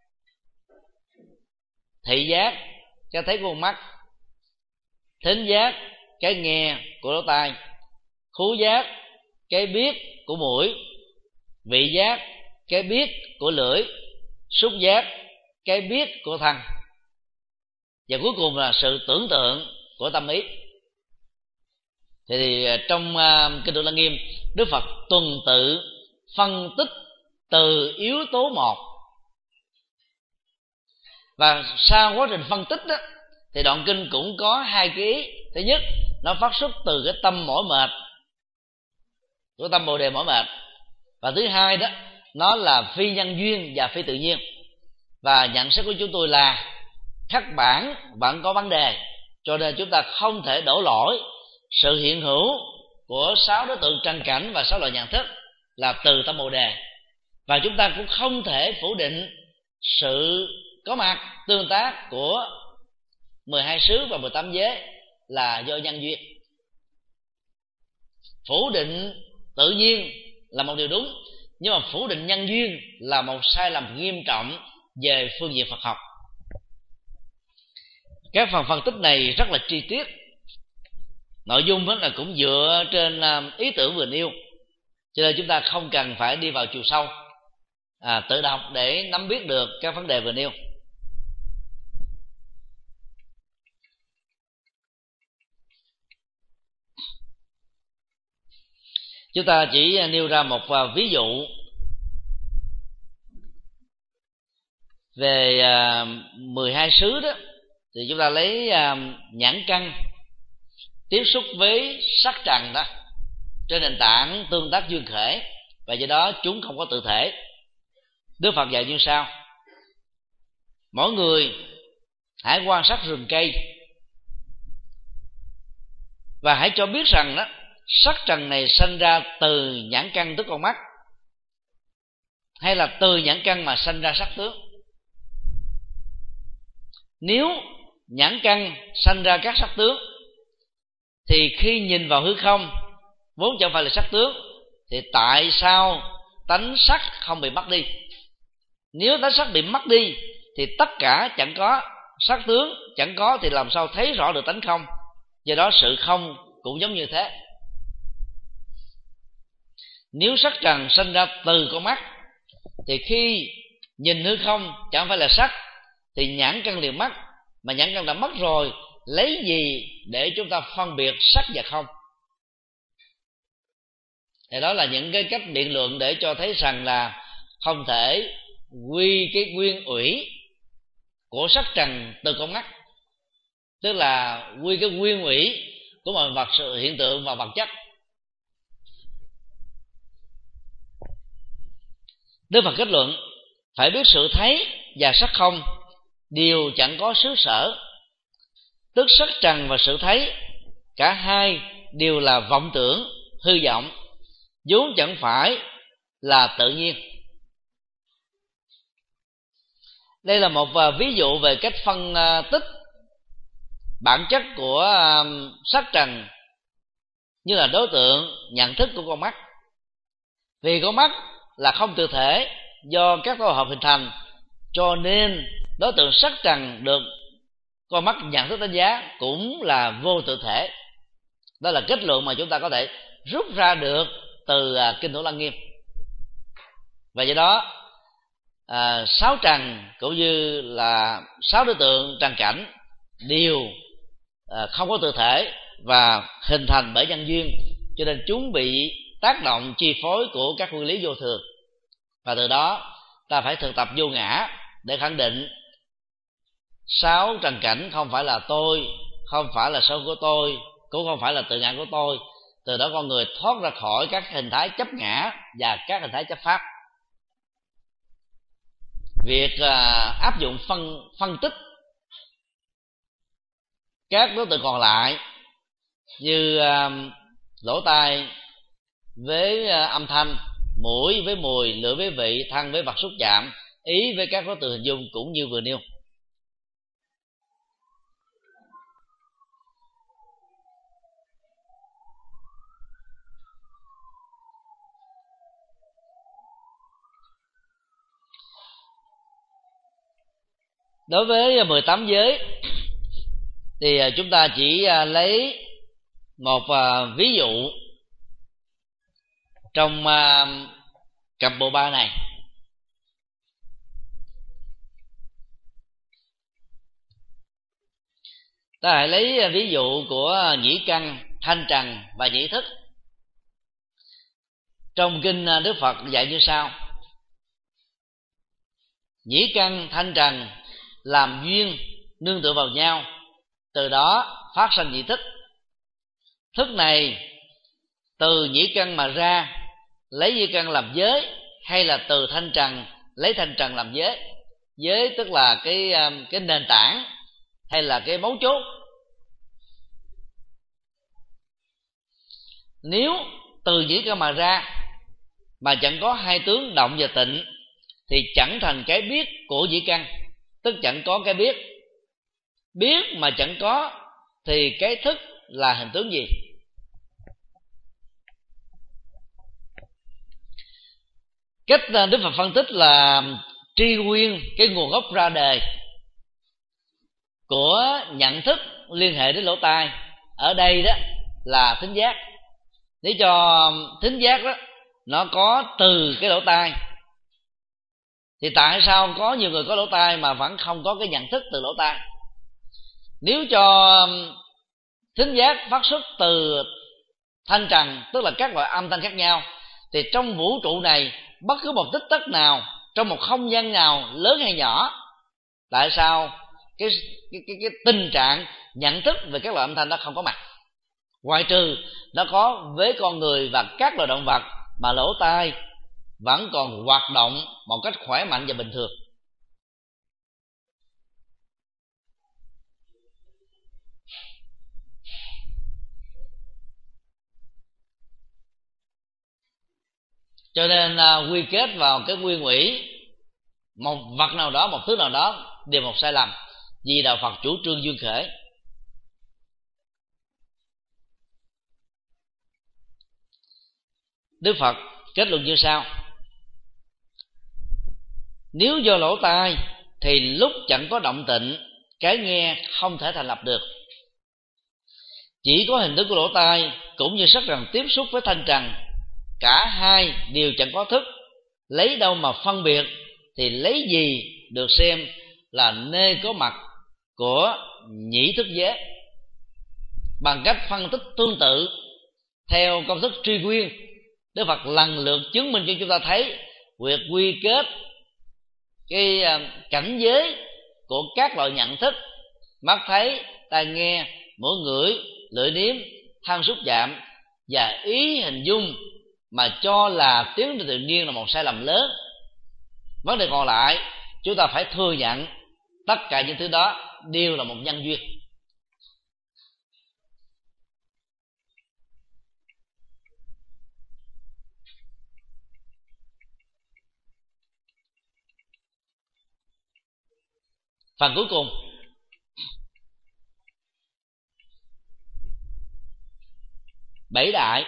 [SPEAKER 1] thị giác, cái thấy của con mắt; thính giác, cái nghe của lỗ tai; khứu giác, cái biết của mũi; vị giác, cái biết của lưỡi; xúc giác, cái biết của thân; và cuối cùng là sự tưởng tượng của tâm ý. Thì trong kinh Thủ Lăng Nghiêm, Đức Phật tuần tự phân tích từ yếu tố một, và sau quá trình phân tích đó, thì đoạn kinh cũng có hai cái ý. Thứ nhất, nó phát xuất từ cái tâm mỏi mệt, của tâm bồ đề mỏi mệt. Và thứ hai đó, nó là phi nhân duyên và phi tự nhiên. Và nhận xét của chúng tôi là khắc bản vẫn có vấn đề, cho nên chúng ta không thể đổ lỗi sự hiện hữu của 6 đối tượng trần cảnh và 6 loại nhận thức là từ tâm bồ đề. Và chúng ta cũng không thể phủ định sự có mặt tương tác của 12 xứ và 18 giới là do nhân duyên. Phủ định tự nhiên là một điều đúng, nhưng mà phủ định nhân duyên là một sai lầm nghiêm trọng về phương diện Phật học. Các phần phân tích này rất là chi tiết, nội dung đó là cũng dựa trên ý tưởng vừa nêu, cho nên chúng ta không cần phải đi vào chiều sâu, tự đọc để nắm biết được các vấn đề vừa nêu. Chúng ta chỉ nêu ra một ví dụ về 12 xứ đó. Thì chúng ta lấy nhãn căn tiếp xúc với sắc trần đó trên nền tảng tương tác duyên khởi, và do đó chúng không có tự thể. Đức Phật dạy như sau: mỗi người hãy quan sát rừng cây và hãy cho biết rằng đó, sắc trần này sinh ra từ nhãn căn tức con mắt, hay là từ nhãn căn mà sinh ra sắc tướng. Nếu nhãn căn sanh ra các sắc tướng, thì khi nhìn vào hư không vốn chẳng phải là sắc tướng, thì tại sao tánh sắc không bị mất đi? Nếu tánh sắc bị mất đi thì tất cả chẳng có, sắc tướng chẳng có, thì làm sao thấy rõ được tánh không? Do đó sự không cũng giống như thế. Nếu sắc trần sanh ra từ con mắt, thì khi nhìn hư không chẳng phải là sắc, thì nhãn căn liền mất. Mà nhãn căn đã mất rồi, lấy gì để chúng ta phân biệt sắc và không? Thì đó là những cái cách biện luận để cho thấy rằng là không thể quy cái nguyên ủy của sắc trần từ con mắt, tức là quy cái nguyên ủy của mọi vật, sự hiện tượng và vật chất. Đức Phật kết luận phải biết sự thấy và sắc không đều chẳng có xứ sở, tức sắc trần và sự thấy cả hai đều là vọng tưởng hư vọng, vốn chẳng phải là tự nhiên. Đây là một ví dụ về cách phân tích bản chất của sắc trần như là đối tượng nhận thức của con mắt. Vì con mắt là không tự thể do các tổ hợp hình thành, cho nên đối tượng sắc trần được con mắt nhận thức đánh giá cũng là vô tự thể. Đó là kết luận mà chúng ta có thể rút ra được từ kinh Thủ Lăng Nghiêm. Và do đó 6 trần cũng như là 6 đối tượng trần cảnh đều không có tự thể và hình thành bởi nhân duyên, cho nên chúng bị tác động chi phối của các nguyên lý vô thường. Và từ đó ta phải thực tập vô ngã để khẳng định 6 trần cảnh không phải là tôi, không phải là sở của tôi, cũng không phải là tự ngã của tôi. Từ đó con người thoát ra khỏi các hình thái chấp ngã và các hình thái chấp pháp. Việc áp dụng phân tích các đối tượng còn lại như lỗ tai với âm thanh, mũi với mùi, lưỡi với vị, thân với vật xúc chạm, ý với các đối tượng hình dung cũng như vừa nêu. Đối với 18 giới thì chúng ta chỉ lấy một ví dụ trong cặp bộ ba này. Ta hãy lấy ví dụ của nhĩ căn, thanh trần và nhĩ thức. Trong kinh Đức Phật dạy như sau: nhĩ căn thanh trần làm duyên nương tựa vào nhau, từ đó phát sinh nhĩ thức. Thức này từ nhĩ căn mà ra, lấy nhĩ căn làm giới, hay là từ thanh trần lấy thanh trần làm giới? Giới tức là cái nền tảng hay là cái mấu chốt? Nếu từ nhĩ căn mà ra mà chẳng có hai tướng động và tịnh thì chẳng thành cái biết của nhĩ căn, tức chẳng có cái biết. Biết mà chẳng có thì cái thức là hình tướng gì? Cách Đức Phật phân tích là tri nguyên cái nguồn gốc ra đời của nhận thức liên hệ đến lỗ tai. Ở đây đó là thính giác. Nếu cho thính giác đó nó có từ cái lỗ tai thì tại sao có nhiều người có lỗ tai mà vẫn không có cái nhận thức từ lỗ tai? Nếu cho thính giác phát xuất từ thanh trần, tức là các loại âm thanh khác nhau, thì trong vũ trụ này bất cứ một tích tắc nào, trong một không gian nào lớn hay nhỏ, tại sao cái tình trạng nhận thức về các loại âm thanh đó không có mặt? Ngoại trừ nó có với con người và các loài động vật mà lỗ tai vẫn còn hoạt động một cách khỏe mạnh và bình thường. Cho nên quy kết vào cái nguyên ủy một vật nào đó, một thứ nào đó đều một sai lầm, vì đạo Phật chủ trương duyên khởi. Đức Phật kết luận như sau: nếu do lỗ tai thì lúc chẳng có động tịnh, cái nghe không thể thành lập được. Chỉ có hình thức của lỗ tai cũng như sắc trần tiếp xúc với thanh trần, cả hai đều chẳng có thức, lấy đâu mà phân biệt, thì lấy gì được xem là nơi có mặt của nhĩ thức giới? Bằng cách phân tích tương tự theo công thức tri nguyên, Đức Phật lần lượt chứng minh cho chúng ta thấy việc quy kết cái cảnh giới của các loại nhận thức: mắt thấy, tai nghe, mũi ngửi, lưỡi nếm, thân xúc chạm và ý hình dung, mà cho là tiến trình tự nhiên là một sai lầm lớn. Vấn đề còn lại, chúng ta phải thừa nhận tất cả những thứ đó đều là một nhân duyên. Phần cuối cùng, bảy đại.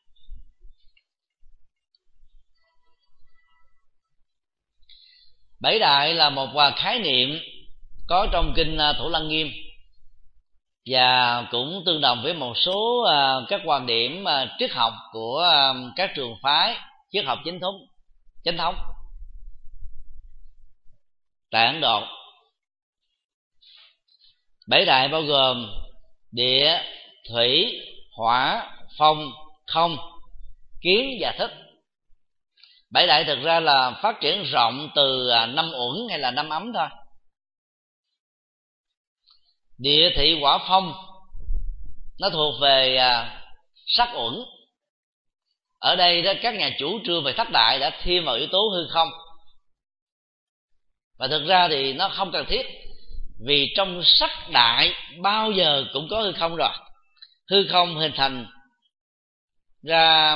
[SPEAKER 1] Bảy đại là một khái niệm có trong kinh Thủ Lăng Nghiêm, và cũng tương đồng với một số các quan điểm triết học của các trường phái triết học chánh thống tại Ấn Độ. Bảy đại bao gồm địa, thủy, hỏa, phong, không, kiến và thức. Bảy đại thực ra là phát triển rộng từ năm uẩn hay là năm ấm thôi. Địa, thị, hỏa, phong nó thuộc về sắc uẩn. Ở đây đó, các nhà chủ trương về thất đại đã thêm vào yếu tố hư không, và thực ra thì nó không cần thiết, vì trong sắc đại bao giờ cũng có hư không rồi. Hư không hình thành ra,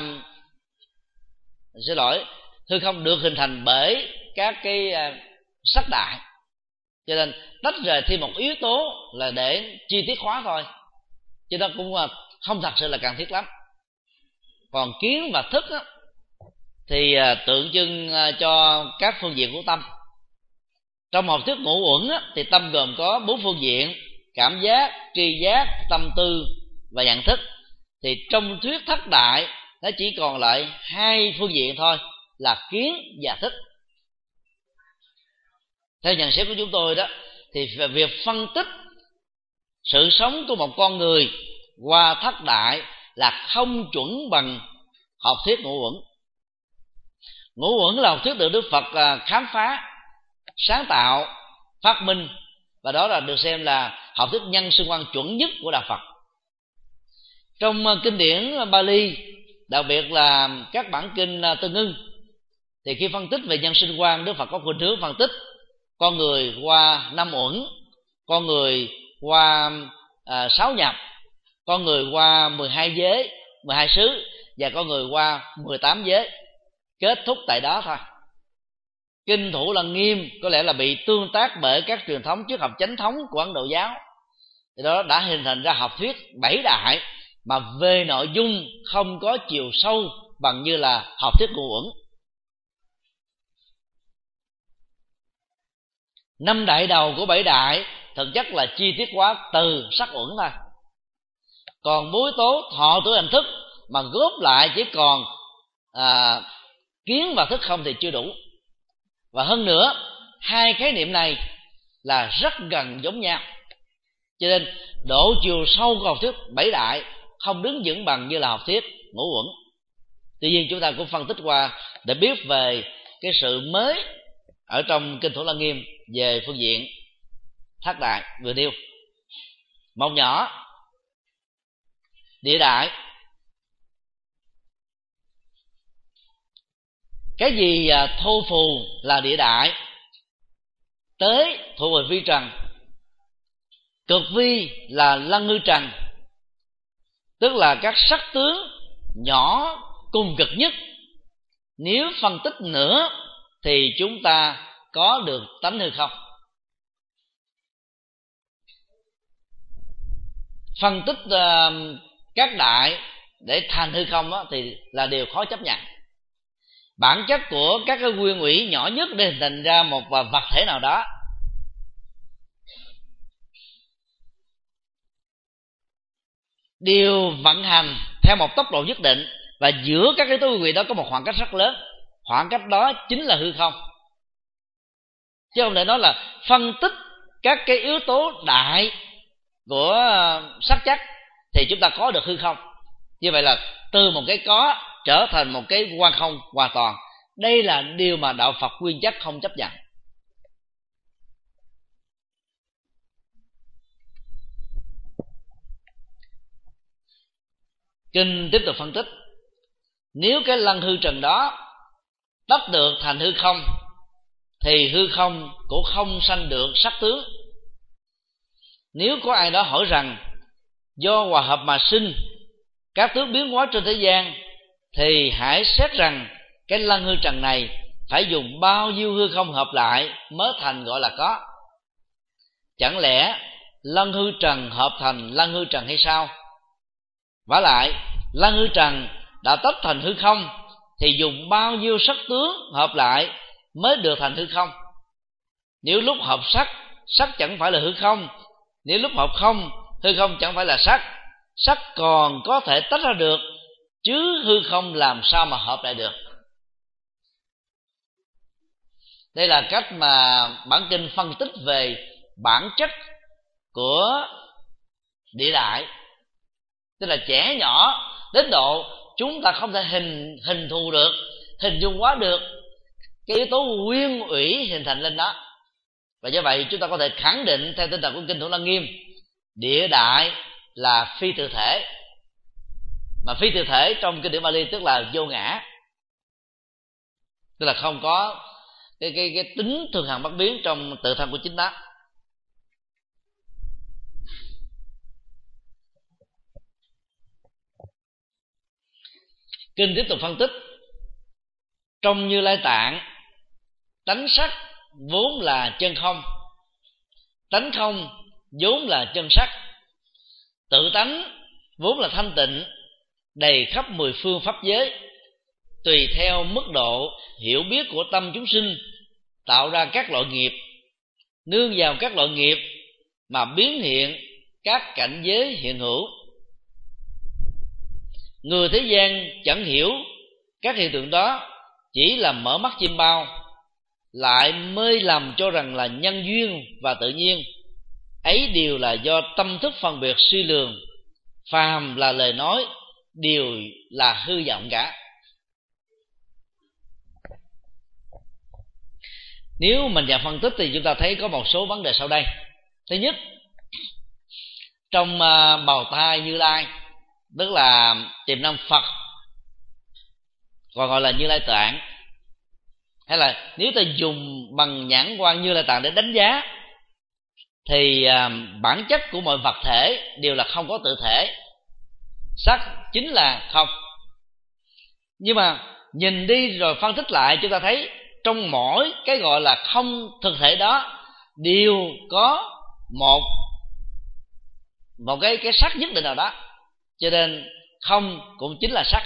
[SPEAKER 1] hư không được hình thành bởi các cái sắc đại, cho nên tách rời thêm một yếu tố là để chi tiết hóa thôi, chứ đó cũng không thật sự là cần thiết lắm. Còn kiến và thức á, thì tượng trưng cho các phương diện của tâm. Trong học thuyết ngũ uẩn á, thì tâm gồm có 4 phương diện: cảm giác, tri giác, tâm tư và nhận thức. Thì trong thuyết thất đại nó chỉ còn lại 2 phương diện thôi, là kiến và thức. Theo nhận xét của chúng tôi đó, thì việc phân tích sự sống của một con người qua thất đại là không chuẩn bằng học thuyết ngũ uẩn. Ngũ uẩn là học thuyết được Đức Phật khám phá, sáng tạo, phát minh, và đó là được xem là học thuyết nhân xưng quan chuẩn nhất của đạo Phật. Trong kinh điển Bali, đặc biệt là các bản kinh Tương ưng, thì khi phân tích về nhân sinh quan, Đức Phật có khuynh hướng phân tích con người qua 5 uẩn, con người qua 6 nhập, con người qua 12 giới, 12 xứ, và con người qua 18 giới. Kết thúc tại đó thôi. Kinh Thủ Lăng Nghiêm có lẽ là bị tương tác bởi các truyền thống triết học chánh thống của Ấn Độ giáo, thì đó đã hình thành ra học thuyết 7 đại, mà về nội dung không có chiều sâu bằng như là học thuyết ngũ uẩn. 5 đại đầu của 7 đại thực chất là chi tiết hóa từ sắc uẩn thôi. Còn 4 yếu tố thọ tưởng hành thức mà góp lại chỉ còn kiến và thức không thì chưa đủ. Và hơn nữa, 2 khái niệm này là rất gần giống nhau, cho nên độ chiều sâu của học thuyết 7 đại không đứng vững bằng như là học thuyết ngũ uẩn. Tuy nhiên chúng ta cũng phân tích qua để biết về cái sự mới ở trong kinh Thủ Lăng Nghiêm về phương diện thất đại vừa nêu. Một nhỏ, địa đại. Cái gì thô phù là địa đại, tế thuộc về vi trần, cực vi là lăng hư trần, tức là các sắc tướng nhỏ cùng cực nhất. Nếu phân tích nữa thì chúng ta có được tánh hư không. Phân tích các đại để thành hư không đó, thì là điều khó chấp nhận. Bản chất của các cái nguyên ủy nhỏ nhất để hình thành ra một vật thể nào đó đều vận hành theo một tốc độ nhất định, và giữa các cái nguyên ủy đó có một khoảng cách rất lớn. Khoảng cách đó chính là hư không, chứ không thể nói là phân tích các cái yếu tố đại của sắc chất thì chúng ta có được hư không. Như vậy là từ một cái có trở thành một cái quan không hoàn toàn. Đây là điều mà đạo Phật nguyên chất không chấp nhận. Kinh tiếp tục phân tích: nếu cái lăng hư trần đó tách được thành hư không thì hư không cũng không sanh được sắc tướng. Nếu có ai đó hỏi rằng do hòa hợp mà sinh các tướng biến hóa trên thế gian, thì hãy xét rằng cái lăng hư trần này phải dùng bao nhiêu hư không hợp lại mới thành gọi là có. Chẳng lẽ lăng hư trần hợp thành lăng hư trần hay sao? Vả lại, lăng hư trần đã tách thành hư không thì dùng bao nhiêu sắc tướng hợp lại mới được thành hư không? Nếu lúc hợp sắc, sắc chẳng phải là hư không. Nếu lúc hợp không, hư không chẳng phải là sắc. Sắc còn có thể tách ra được, chứ hư không làm sao mà hợp lại được. Đây là cách mà bản kinh phân tích về bản chất của địa đại, tức là trẻ nhỏ đến độ chúng ta không thể hình thù được, hình dung hóa được cái yếu tố nguyên ủy hình thành lên đó. Và do vậy chúng ta có thể khẳng định theo tinh thần của kinh Thủ Lăng Nghiêm, địa đại là phi tự thể. Mà phi tự thể trong kinh điển Bali tức là vô ngã, tức là không có cái tính thường hằng bất biến trong tự thân của chính nó. Kinh tiếp tục phân tích: trong Như Lai Tạng, tánh sắc vốn là chân không, tánh không vốn là chân sắc, tự tánh vốn là thanh tịnh, đầy khắp 10 phương pháp giới, tùy theo mức độ hiểu biết của tâm chúng sinh tạo ra các loại nghiệp, nương vào các loại nghiệp mà biến hiện các cảnh giới hiện hữu. Người thế gian chẳng hiểu các hiện tượng đó, chỉ là mở mắt chim bao, lại mê lầm cho rằng là nhân duyên và tự nhiên. Ấy đều là do tâm thức phân biệt suy lường, phàm là lời nói đều là hư vọng cả. Nếu mình vào phân tích thì chúng ta thấy có một số vấn đề sau đây. Thứ nhất, trong bào thai Như Lai, tức là tiềm năng Phật, còn gọi là Như Lai Tạng, hay là nếu ta dùng bằng nhãn quan Như Lai Tạng để đánh giá, thì bản chất của mọi vật thể đều là không có tự thể, sắc chính là không. Nhưng mà nhìn đi rồi phân tích lại, chúng ta thấy trong mỗi cái gọi là không thực thể đó đều có một cái sắc nhất định nào đó, cho nên không cũng chính là sắc.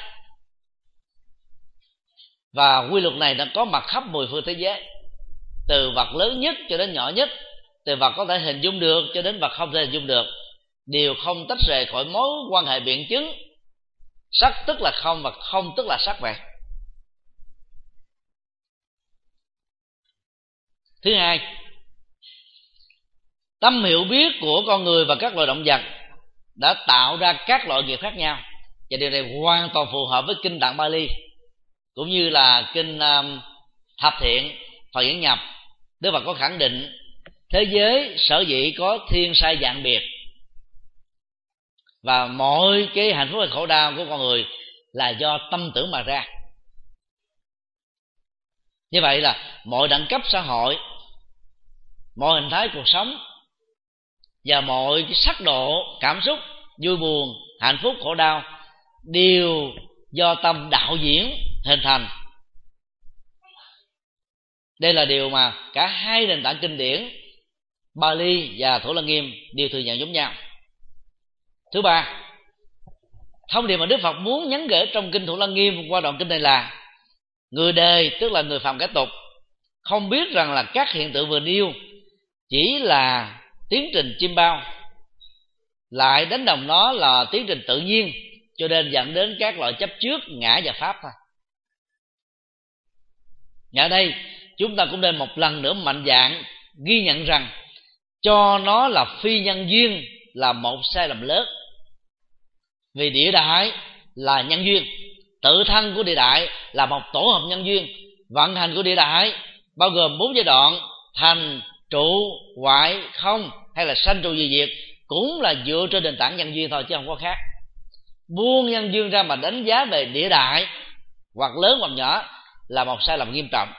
[SPEAKER 1] Và quy luật này đã có mặt khắp mười phương thế giới, từ vật lớn nhất cho đến nhỏ nhất, từ vật có thể hình dung được cho đến vật không thể hình dung được, đều không tách rời khỏi mối quan hệ biện chứng sắc tức là không và không tức là sắc vậy. Thứ hai, tâm hiểu biết của con người và các loài động vật đã tạo ra các loại nghiệp khác nhau, và điều này hoàn toàn phù hợp với kinh Tạng Bali cũng như là kinh Thập Thiện Phật Diễn Nhập. Đức Phật có khẳng định thế giới sở dĩ có thiên sai dạng biệt, và mọi cái hạnh phúc và khổ đau của con người là do tâm tưởng mà ra. Như vậy là mọi đẳng cấp xã hội, mọi hình thái cuộc sống và mọi cái sắc độ cảm xúc vui buồn, hạnh phúc, khổ đau đều do tâm đạo diễn hình thành. Đây là điều mà cả hai nền tảng kinh điển Bali và Thủ Lăng Nghiêm đều thừa nhận giống nhau. Thứ ba, thông điệp mà Đức Phật muốn nhắn gửi trong kinh Thủ Lăng Nghiêm qua đoạn kinh này là người đời, tức là người phàm kẻ tục, không biết rằng là các hiện tượng vừa nêu chỉ là tiến trình chim bao, lại đánh đồng nó là tiến trình tự nhiên, cho nên dẫn đến các loại chấp trước ngã và pháp thôi. Ở đây chúng ta cũng nên một lần nữa mạnh dạn ghi nhận rằng cho nó là phi nhân duyên là một sai lầm lớn. Vì địa đại là nhân duyên, tự thân của địa đại là một tổ hợp nhân duyên. Vận hành của địa đại bao gồm 4 giai đoạn: thành, trụ, hoại, không, hay là sanh trụ diệt, cũng là dựa trên nền tảng nhân duyên thôi chứ không có khác. Buông nhân duyên ra mà đánh giá về địa đại, hoặc lớn hoặc nhỏ, là một sai lầm nghiêm trọng.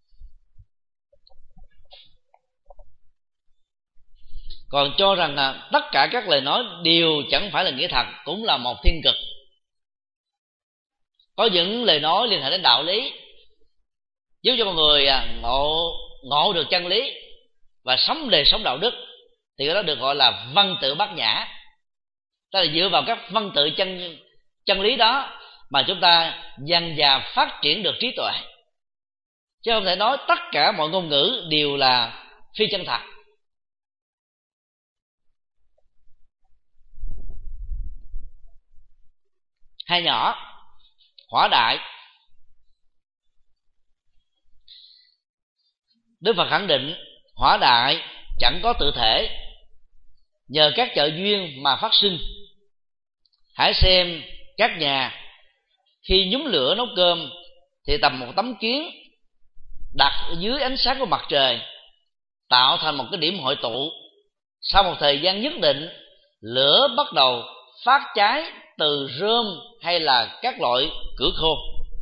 [SPEAKER 1] Còn cho rằng là tất cả các lời nói đều chẳng phải là nghĩa thật cũng là một thiên cực. Có những lời nói liên hệ đến đạo lý, giúp cho con người ngộ được chân lý và sống đời sống đạo đức, thì cái đó được gọi là văn tự bát nhã. Tức là dựa vào các văn tự chân lý đó mà chúng ta dần dà phát triển được trí tuệ, chứ không thể nói tất cả mọi ngôn ngữ đều là phi chân thật. Hai nhỏ, hỏa đại. Đức Phật khẳng định hỏa đại chẳng có tự thể, nhờ các trợ duyên mà phát sinh. Hãy xem các nhà khi nhúng lửa nấu cơm thì tầm một tấm kiến đặt dưới ánh sáng của mặt trời, tạo thành một cái điểm hội tụ. Sau một thời gian nhất định, lửa bắt đầu phát cháy từ rơm hay là các loại củi khô.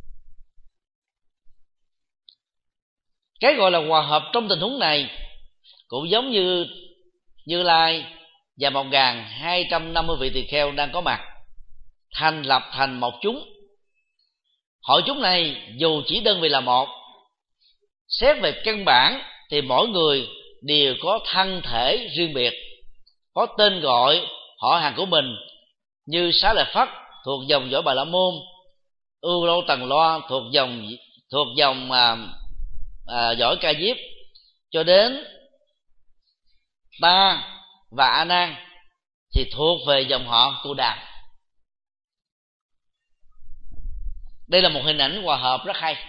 [SPEAKER 1] Cái gọi là hòa hợp trong tình huống này cũng giống như Như Lai và 1.250 vị tỳ kheo đang có mặt, thành lập thành một chúng. Hội chúng này dù chỉ đơn vị là một, xét về căn bản thì mỗi người đều có thân thể riêng biệt, có tên gọi họ hàng của mình, như Xá Lợi Phất thuộc dòng Võ Bà La Môn, Ưu Lô Tần Loa thuộc dòng Võ Ca Diếp, cho đến Ta và A Nan thì thuộc về dòng họ Cù Đàm. Đây là một hình ảnh hòa hợp rất hay.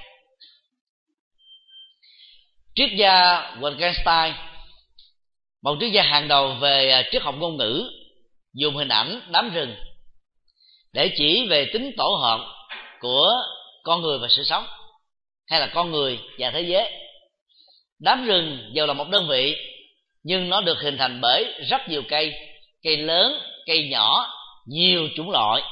[SPEAKER 1] Triết gia Wittgenstein, một triết gia hàng đầu về triết học ngôn ngữ, dùng hình ảnh đám rừng để chỉ về tính tổ hợp của con người và sự sống, hay là con người và thế giới. Đám rừng dù là một đơn vị, nhưng nó được hình thành bởi rất nhiều cây, cây lớn, cây nhỏ, nhiều chủng loại.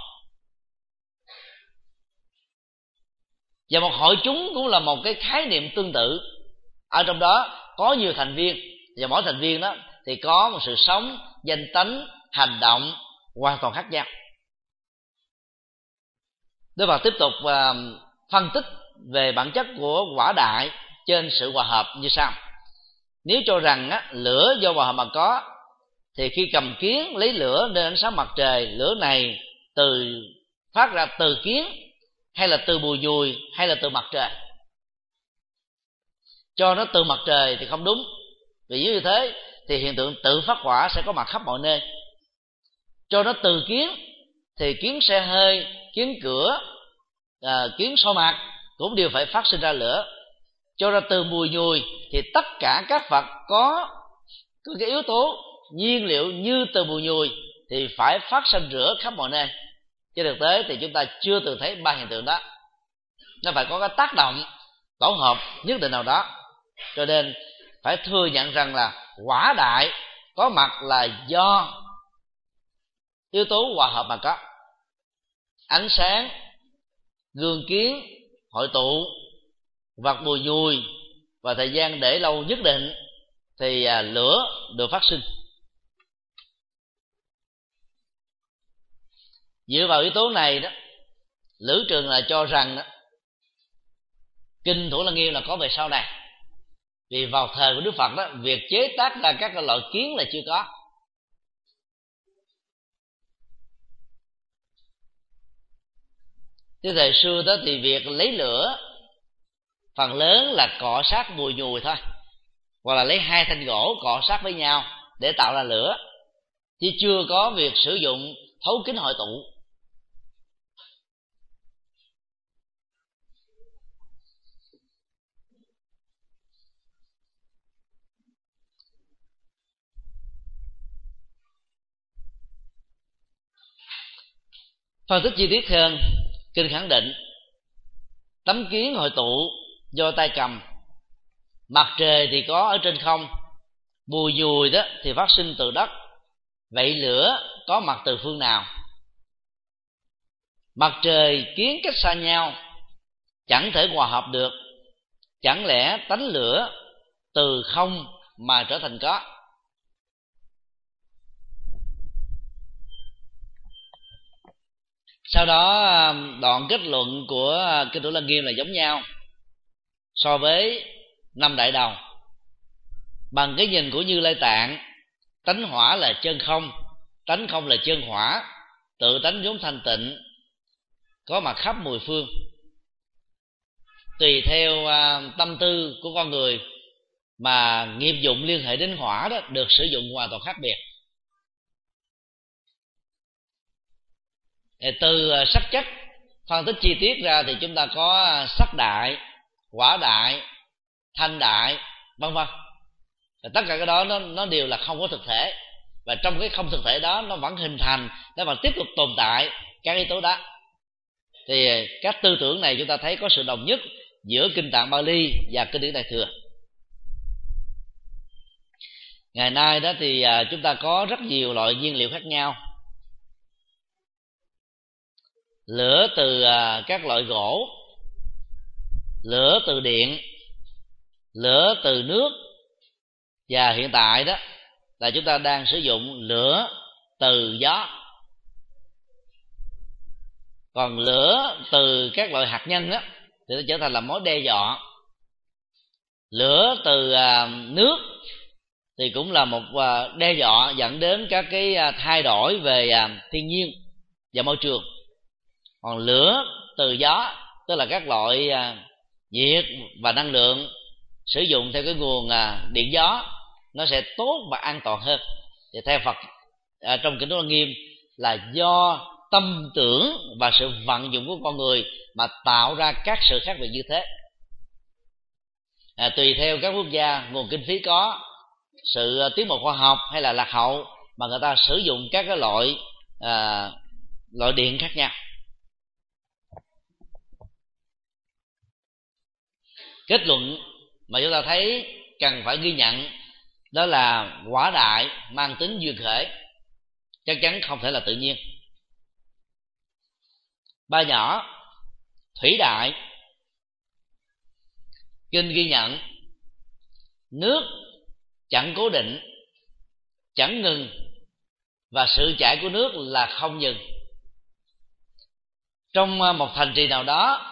[SPEAKER 1] Và một hội chúng cũng là một cái khái niệm tương tự. Ở trong đó có nhiều thành viên, và mỗi thành viên đó thì có một sự sống, danh tánh, hành động hoàn toàn khác nhau. Đức Phật tiếp tục phân tích về bản chất của quả đại trên sự hòa hợp như sau. Nếu cho rằng lửa do hòa hợp mà có, thì khi cầm kiến lấy lửa nơi ánh sáng mặt trời, lửa này phát ra từ kiến, hay là từ bùi nhùi, hay là từ mặt trời? Cho nó từ mặt trời thì không đúng, vì như thế thì hiện tượng tự phát hỏa sẽ có mặt khắp mọi nơi. Cho nó từ kiến thì kiến xe hơi, kiến cửa, kiến soi mặt cũng đều phải phát sinh ra lửa. Cho ra từ mùi nhùi thì tất cả các vật có cái yếu tố nhiên liệu như từ mùi nhùi thì phải phát sinh rửa khắp mọi nơi. Trên thực tế thì chúng ta chưa từng thấy ba hiện tượng đó. Nó phải có cái tác động tổ hợp nhất định nào đó. Cho nên phải thừa nhận rằng là quả đại có mặt là do yếu tố hòa hợp mà có. Ánh sáng, gương kiến, hội tụ, vật mùi nhùi và thời gian để lâu nhất định thì lửa được phát sinh. Dựa vào yếu tố này đó, Lữ Trường là cho rằng đó, kinh Thủ Lăng Nghiêm là có về sau này. Vì vào thời của Đức Phật đó, việc chế tác ra các loại kiến là chưa có. Thế thời xưa đó thì việc lấy lửa phần lớn là cọ sát mùi nhùi thôi, hoặc là lấy hai thanh gỗ cọ sát với nhau để tạo ra lửa, chứ chưa có việc sử dụng thấu kính hội tụ. Phân tích chi tiết hơn, kinh khẳng định tấm kiến hội tụ do tay cầm, mặt trời thì có ở trên không, mùi nhùi đó thì phát sinh từ đất. Vậy lửa có mặt từ phương nào? Mặt trời kiến cách xa nhau chẳng thể hòa hợp được, chẳng lẽ tánh lửa từ không mà trở thành có? Sau đó đoạn kết luận của kinh Thủ Lăng Nghiêm là giống nhau so với năm đại đầu. Bằng cái nhìn của Như Lai Tạng, tánh hỏa là chân không, tánh không là chân hỏa, tự tánh vốn thanh tịnh, có mặt khắp mười phương. Tùy theo tâm tư của con người mà nghiệp dụng liên hệ đến hỏa đó được sử dụng hoàn toàn khác biệt. Từ sắc chất phân tích chi tiết ra thì chúng ta có sắc đại, hỏa đại, thanh đại, vân vân. Tất cả cái đó nó đều là không có thực thể, và trong cái không thực thể đó nó vẫn hình thành, nó vẫn tiếp tục tồn tại các yếu tố đó. Thì các tư tưởng này chúng ta thấy có sự đồng nhất giữa kinh Tạng Bali và kinh điển Đại Thừa. Ngày nay đó thì chúng ta có rất nhiều loại nhiên liệu khác nhau. Lửa từ các loại gỗ, lửa từ điện, lửa từ nước, và hiện tại đó là chúng ta đang sử dụng lửa từ gió. Còn lửa từ các loại hạt nhân đó thì nó trở thành là mối đe dọa. Lửa từ nước thì cũng là một đe dọa dẫn đến các cái thay đổi về thiên nhiên và môi trường. Còn lửa từ gió tức là các loại nhiệt và năng lượng sử dụng theo cái nguồn điện gió nó sẽ tốt và an toàn hơn. Thì theo Phật trong Kinh Lăng Nghiêm là do tâm tưởng và sự vận dụng của con người mà tạo ra các sự khác biệt như thế. Tùy theo các quốc gia nguồn kinh phí có, sự tiến bộ khoa học hay là lạc hậu mà người ta sử dụng các cái loại điện khác nhau. Kết luận mà chúng ta thấy cần phải ghi nhận đó là quả đại mang tính duyên khởi, chắc chắn không thể là tự nhiên. Ba nhỏ thủy đại, kinh ghi nhận nước chẳng cố định, chẳng ngừng, và sự chảy của nước là không dừng. Trong một thành trì nào đó,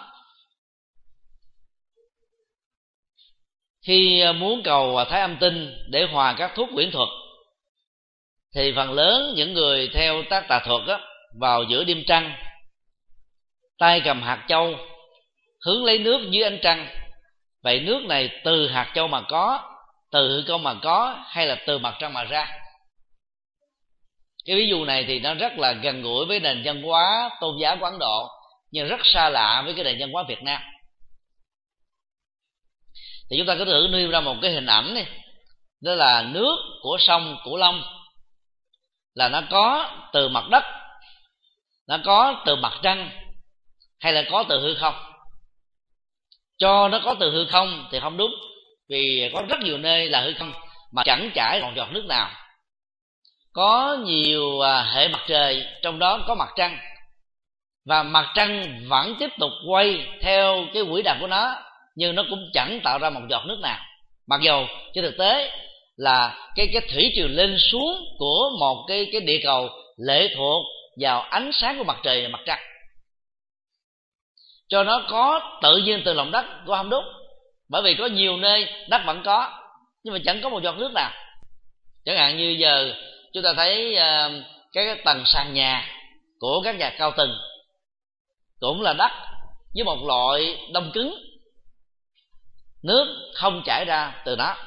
[SPEAKER 1] khi muốn cầu thái âm tinh để hòa các thuốc quyển thuật, thì phần lớn những người theo tác tà thuật á, vào giữa đêm trăng, tay cầm hạt châu hướng lấy nước dưới ánh trăng. Vậy nước này từ hạt châu mà có, từ hư không mà có, hay là từ mặt trăng mà ra? Cái ví dụ này thì nó rất là gần gũi với nền văn hóa tôn giáo của Ấn Độ, nhưng rất xa lạ với cái nền văn hóa Việt Nam. Thì chúng ta có thử nêu ra một cái hình ảnh này, đó là nước của sông Cửu Long là nó có từ mặt đất, nó có từ mặt trăng, hay là có từ hư không? Cho nó có từ hư không thì không đúng, vì có rất nhiều nơi là hư không mà chẳng chảy còn giọt nước nào. Có nhiều hệ mặt trời, trong đó có mặt trăng, và mặt trăng vẫn tiếp tục quay theo cái quỹ đạo của nó, nhưng nó cũng chẳng tạo ra một giọt nước nào. Mặc dầu trên thực tế là cái thủy triều lên xuống của một cái địa cầu lệ thuộc vào ánh sáng của mặt trời và mặt trăng. Cho nó có tự nhiên từ lòng đất cũng không đúng, bởi vì có nhiều nơi đất vẫn có nhưng mà chẳng có một giọt nước nào. Chẳng hạn như giờ chúng ta thấy cái tầng sàn nhà của các nhà cao tầng cũng là đất với một loại đông cứng, nước không chảy ra từ nó.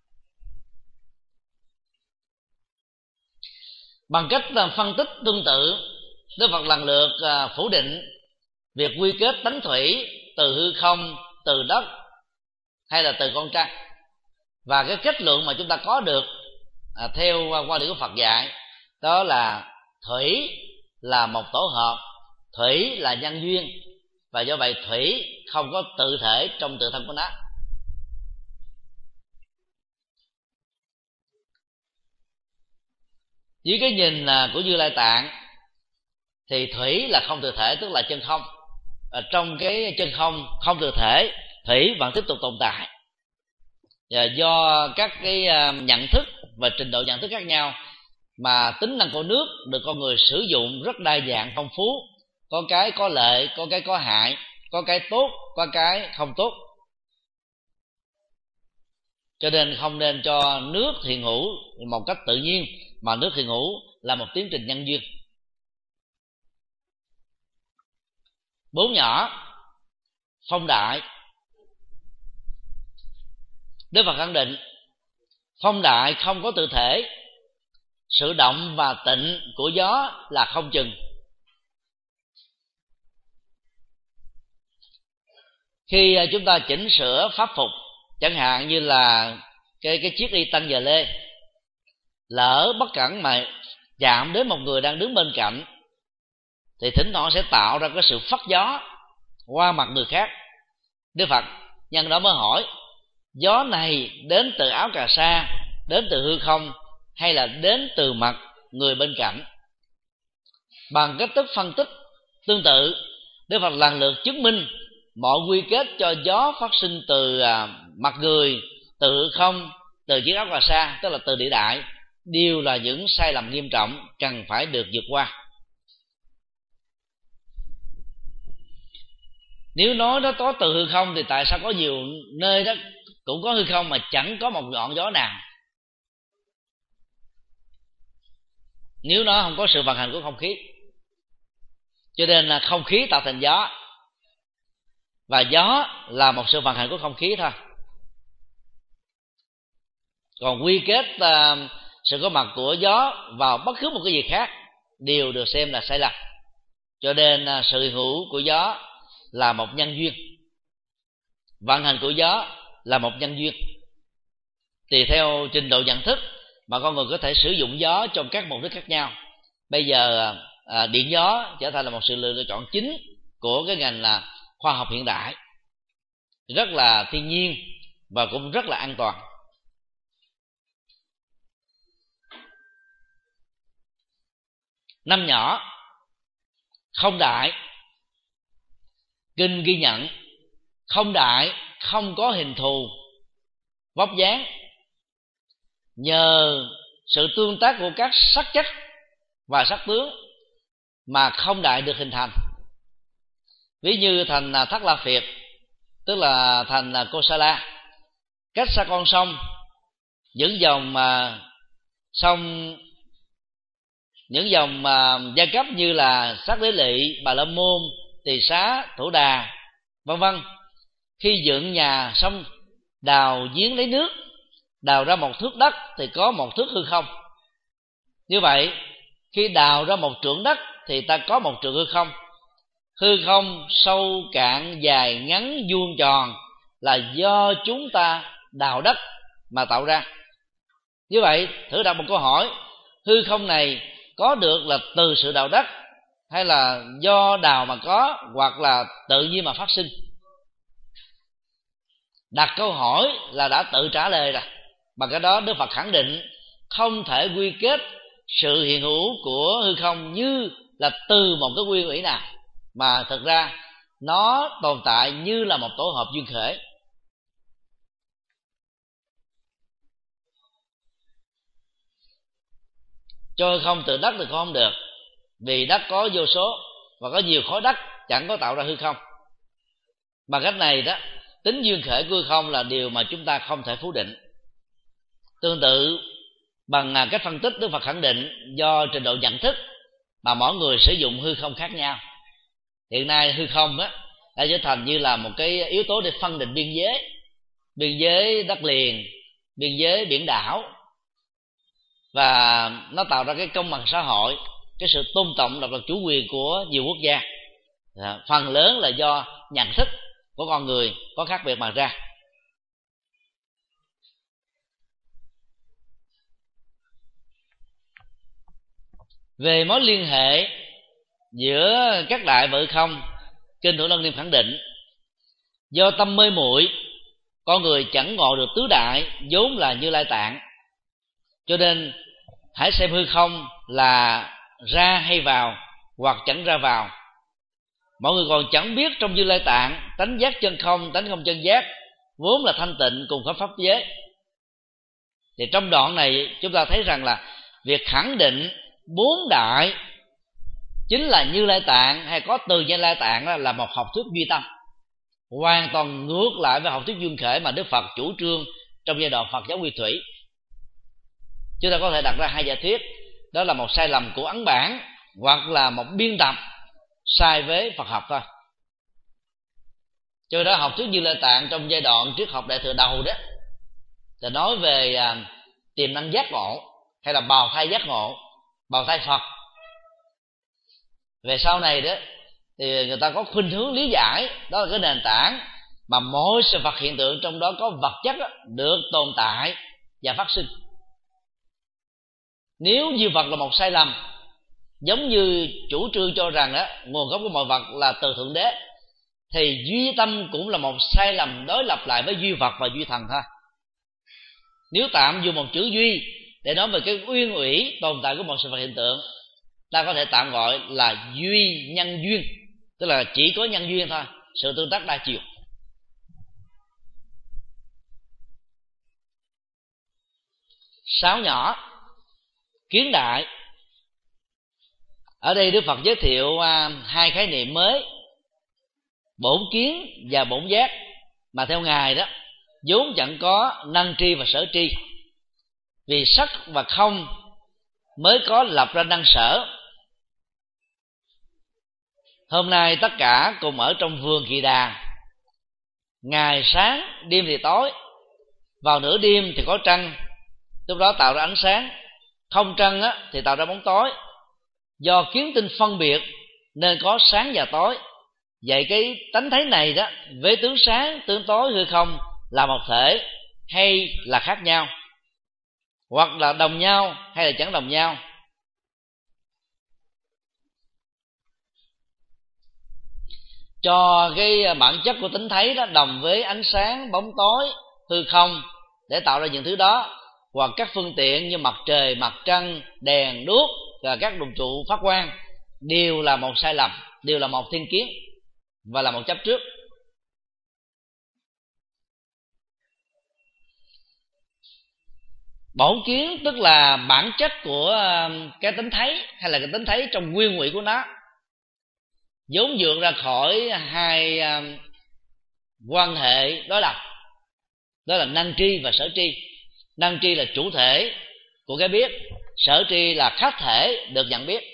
[SPEAKER 1] Bằng cách phân tích tương tự, Đức Phật lần lượt phủ định việc quy kết tánh thủy từ hư không, từ đất hay là từ con trăng. Và cái kết luận mà chúng ta có được theo quan điểm của Phật dạy, đó là thủy là một tổ hợp, thủy là nhân duyên, và do vậy thủy không có tự thể trong tự thân của nó. Dưới cái nhìn của Như Lai Tạng thì thủy là không tự thể, tức là chân không. Trong cái chân không không tự thể, thủy vẫn tiếp tục tồn tại, và do các cái nhận thức và trình độ nhận thức khác nhau mà tính năng của nước được con người sử dụng rất đa dạng phong phú, có cái có lợi, có cái có hại, có cái tốt, có cái không tốt. Cho nên không nên cho nước hiện hữu một cách tự nhiên, mà nước hiện hữu là một tiến trình nhân duyên. Bốn nhỏ phong đại, Đức Phật khẳng định phong đại không có tự thể, sự động và tịnh của gió là không chừng. Khi chúng ta chỉnh sửa pháp phục, chẳng hạn như là cái chiếc y tăng giờ lê, lỡ bất cẩn mà chạm đến một người đang đứng bên cạnh, thì thỉnh thoảng sẽ tạo ra cái sự phất gió qua mặt người khác. Đức Phật nhân đó mới hỏi, gió này đến từ áo cà sa, đến từ hư không, hay là đến từ mặt người bên cạnh? Bằng cách thức phân tích tương tự, Đức Phật lần lượt chứng minh mọi quy kết cho gió phát sinh từ mặt người, từ hư không, từ chiếc áo cà sa, tức là từ địa đại, đều là những sai lầm nghiêm trọng cần phải được vượt qua. Nếu nói nó có từ hư không thì tại sao có nhiều nơi đó cũng có hư không mà chẳng có một ngọn gió nào? Nếu nó không có sự vận hành của không khí. Cho nên là không khí tạo thành gió, và gió là một sự vận hành của không khí thôi. Còn quy kết sự có mặt của gió vào bất cứ một cái gì khác đều được xem là sai lầm. Cho nên sự hiện hữu của gió là một nhân duyên, vận hành của gió là một nhân duyên. Tùy theo trình độ nhận thức mà con người có thể sử dụng gió trong các mục đích khác nhau. Bây giờ điện gió trở thành là một sự lựa chọn chính của cái ngành là khoa học hiện đại, rất là thiên nhiên và cũng rất là an toàn. Năm nhỏ không đại. Kinh ghi nhận không đại không có hình thù vóc dáng, nhờ sự tương tác của các sắc chất và sắc tướng mà không đại được hình thành. Ví như thành Thất La Phiệt, tức là thành Kosala, cách xa con sông, những dòng sông, những dòng giai cấp như là Sát Đế Lỵ, Bà La Môn, Tỳ Xá, Thủ Đà, vân vân. Khi dựng nhà xong đào giếng lấy nước, đào ra một thước đất thì có một thước hư không. Như vậy khi đào ra một trượng đất thì ta có một trượng hư không. Hư không sâu cạn dài ngắn vuông tròn là do chúng ta đào đất mà tạo ra. Như vậy thử đặt một câu hỏi: hư không này có được là từ sự đào đất, hay là do đào mà có, hoặc là tự nhiên mà phát sinh? Đặt câu hỏi là đã tự trả lời rồi. Bằng cái đó Đức Phật khẳng định không thể quy kết sự hiện hữu của hư không như là từ một cái nguyên ủy nào, mà thực ra nó tồn tại như là một tổ hợp duyên khởi. Cho hư không từ đất thì cũng không được, vì đất có vô số và có nhiều khối đất chẳng có tạo ra hư không. Bằng cách này đó, tính duyên khởi của hư không là điều mà chúng ta không thể phủ định. Tương tự bằng cách phân tích, Đức Phật khẳng định do trình độ nhận thức mà mỗi người sử dụng hư không khác nhau. Hiện nay hư không đó đã trở thành như là một cái yếu tố để phân định biên giới đất liền, biên giới biển đảo, và nó tạo ra cái công bằng xã hội, cái sự tôn trọng độc lập chủ quyền của nhiều quốc gia. Phần lớn là do nhận thức của con người có khác biệt mà ra. Về mối liên hệ giữa các đại và hư không, Kinh Thủ Lăng Nghiêm khẳng định do tâm mê muội, con người chẳng ngộ được tứ đại vốn là Như Lai Tạng. Cho nên hãy xem hư không là ra hay vào, hoặc chẳng ra vào. Mọi người còn chẳng biết trong Như Lai Tạng tánh giác chân không, tánh không chân giác vốn là thanh tịnh cùng khắp pháp giới. Thì trong đoạn này chúng ta thấy rằng là việc khẳng định bốn đại chính là Như Lai Tạng hay có từ Như Lai Tạng đó là một học thuyết duy tâm, hoàn toàn ngược lại với học thuyết duyên khởi mà Đức Phật chủ trương trong giai đoạn Phật giáo Nguyên Thủy. Chúng ta có thể đặt ra hai giả thuyết: đó là một sai lầm của ấn bản, hoặc là một biên tập sai với Phật học thôi. Cho đó học thuyết Như Lai Tạng trong giai đoạn triết học đại thừa đầu đó thì nói về tiềm năng giác ngộ, hay là bào thai giác ngộ, bào thai Phật. Về sau này đó thì người ta có khuynh hướng lý giải đó là cái nền tảng mà mỗi sự vật hiện tượng trong đó có vật chất đó, được tồn tại và phát sinh. Nếu như vật là một sai lầm, giống như chủ trương cho rằng đó nguồn gốc của mọi vật là từ Thượng Đế, thì duy tâm cũng là một sai lầm đối lập lại với duy vật và duy thần thôi. Nếu tạm dùng một chữ duy để nói về cái uyên ủy tồn tại của một sự vật hiện tượng, ta có thể tạm gọi là duy nhân duyên, tức là chỉ có nhân duyên thôi, sự tương tác đa chiều. Sáu nhỏ kiến đại. Ở đây Đức Phật giới thiệu hai khái niệm mới: bổn kiến và bổn giác, mà theo Ngài đó vốn chẳng có năng tri và sở tri. Vì sắc và không mới có lập ra năng sở. Hôm nay tất cả cùng ở trong vườn Kỳ Đà, ngày sáng đêm thì tối, vào nửa đêm thì có trăng, lúc đó tạo ra ánh sáng. Không trăng á, thì tạo ra bóng tối. Do kiến tinh phân biệt nên có sáng và tối. Vậy cái tánh thấy này đó, với tướng sáng, tướng tối, hư không là một thể hay là khác nhau, hoặc là đồng nhau hay là chẳng đồng nhau. Cho cái bản chất của tính thấy đó đồng với ánh sáng, bóng tối, hư không để tạo ra những thứ đó, hoặc các phương tiện như mặt trời, mặt trăng, đèn đuốc và các đồng trụ phát quang, đều là một sai lầm, đều là một thiên kiến và là một chấp trước. Bổn kiến tức là bản chất của cái tính thấy, hay là cái tính thấy trong nguyên ngụy của nó, vốn vượt ra khỏi hai quan hệ đối lập, đó là năng tri và sở tri. Năng tri là chủ thể của cái biết, sở tri là khách thể được nhận biết.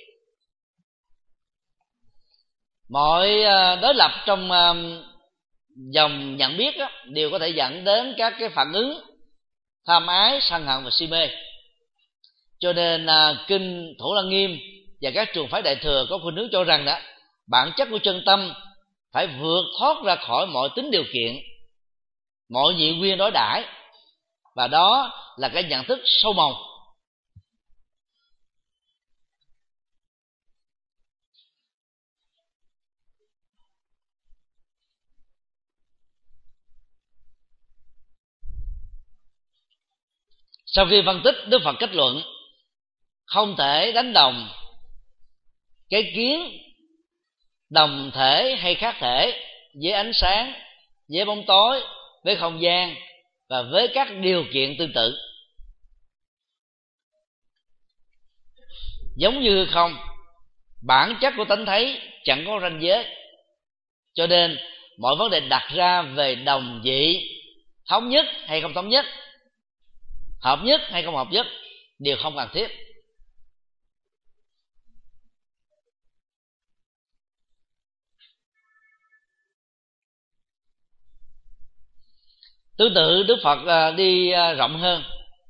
[SPEAKER 1] Mọi đối lập trong dòng nhận biết đó, đều có thể dẫn đến các cái phản ứng tham ái, sân hận và si mê. Cho nên kinh Thủ Lăng Nghiêm và các trường phái Đại Thừa có khuynh hướng cho rằng đó, bản chất của chân tâm phải vượt thoát ra khỏi mọi tính điều kiện, mọi nhị nguyên đối đãi, và đó là cái nhận thức sâu màu. Sau khi phân tích, Đức Phật kết luận không thể đánh đồng cái kiến đồng thể hay khác thể với ánh sáng, với bóng tối, với không gian và với các điều kiện tương tự. Giống như không, bản chất của tánh thấy chẳng có ranh giới, cho nên mọi vấn đề đặt ra về đồng vị, thống nhất hay không thống nhất, hợp nhất hay không hợp nhất đều không cần thiết. Tương tự, Đức Phật đi rộng hơn.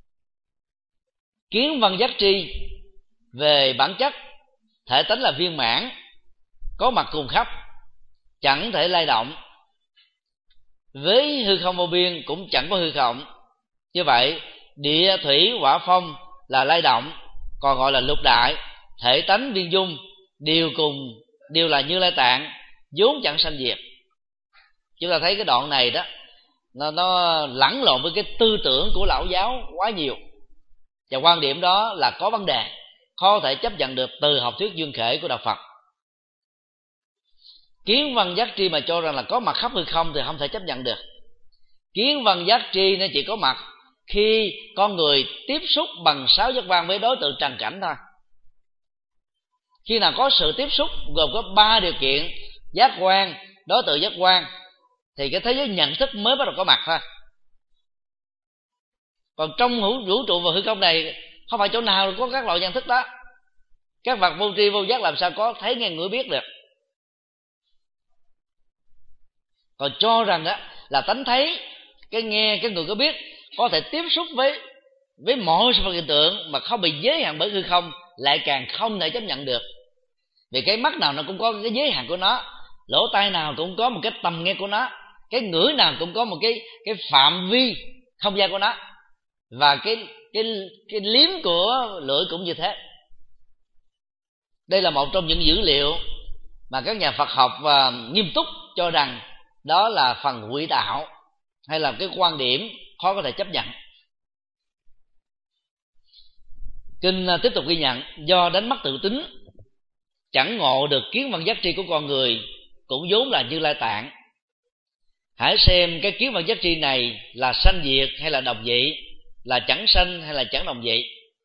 [SPEAKER 1] Kiến văn giác tri về bản chất thể tánh là viên mãn, có mặt cùng khắp, chẳng thể lay động. Với hư không vô biên cũng chẳng có hư không. Như vậy địa thủy hỏa phong là lay động, còn gọi là lục đại. Thể tánh viên dung đều là Như Lai Tạng, vốn chẳng sanh diệt. Chúng ta thấy cái đoạn này đó, nó lẫn lộn với cái tư tưởng của lão giáo quá nhiều, và quan điểm đó là có vấn đề, khó thể chấp nhận được từ học thuyết duyên khởi của đạo Phật. Kiến văn giác tri mà cho rằng là có mặt khắp hư không thì không thể chấp nhận được. Kiến văn giác tri nó chỉ có mặt khi con người tiếp xúc bằng 6 giác quan với đối tượng trần cảnh thôi. Khi nào có sự tiếp xúc gồm có 3 điều kiện: giác quan, đối tượng giác quan, thì cái thế giới nhận thức mới bắt đầu có mặt thôi. Còn trong vũ trụ và hư không này không phải chỗ nào có các loại nhận thức đó. Các vật vô tri vô giác làm sao có thấy nghe ngửi biết được. Còn cho rằng đó là tánh thấy, cái nghe, cái người có biết có thể tiếp xúc với mọi sự vật hiện tượng mà không bị giới hạn bởi hư không, lại càng không thể chấp nhận được. Vì cái mắt nào nó cũng có cái giới hạn của nó, lỗ tai nào cũng có một cái tầm nghe của nó, cái ngửi nào cũng có một cái phạm vi không gian của nó, và cái liếm của lưỡi cũng như thế. Đây là một trong những dữ liệu mà các nhà Phật học nghiêm túc cho rằng đó là phần ngụy đạo, hay là cái quan điểm khó có thể chấp nhận. Kinh tiếp tục ghi nhận: do đánh mất tự tính, chẳng ngộ được kiến văn giác tri của con người, cũng vốn là Như Lai Tạng. Hãy xem cái kiến văn giác tri này là sanh diệt hay là đồng vị, là chẳng sanh hay là chẳng đồng vị.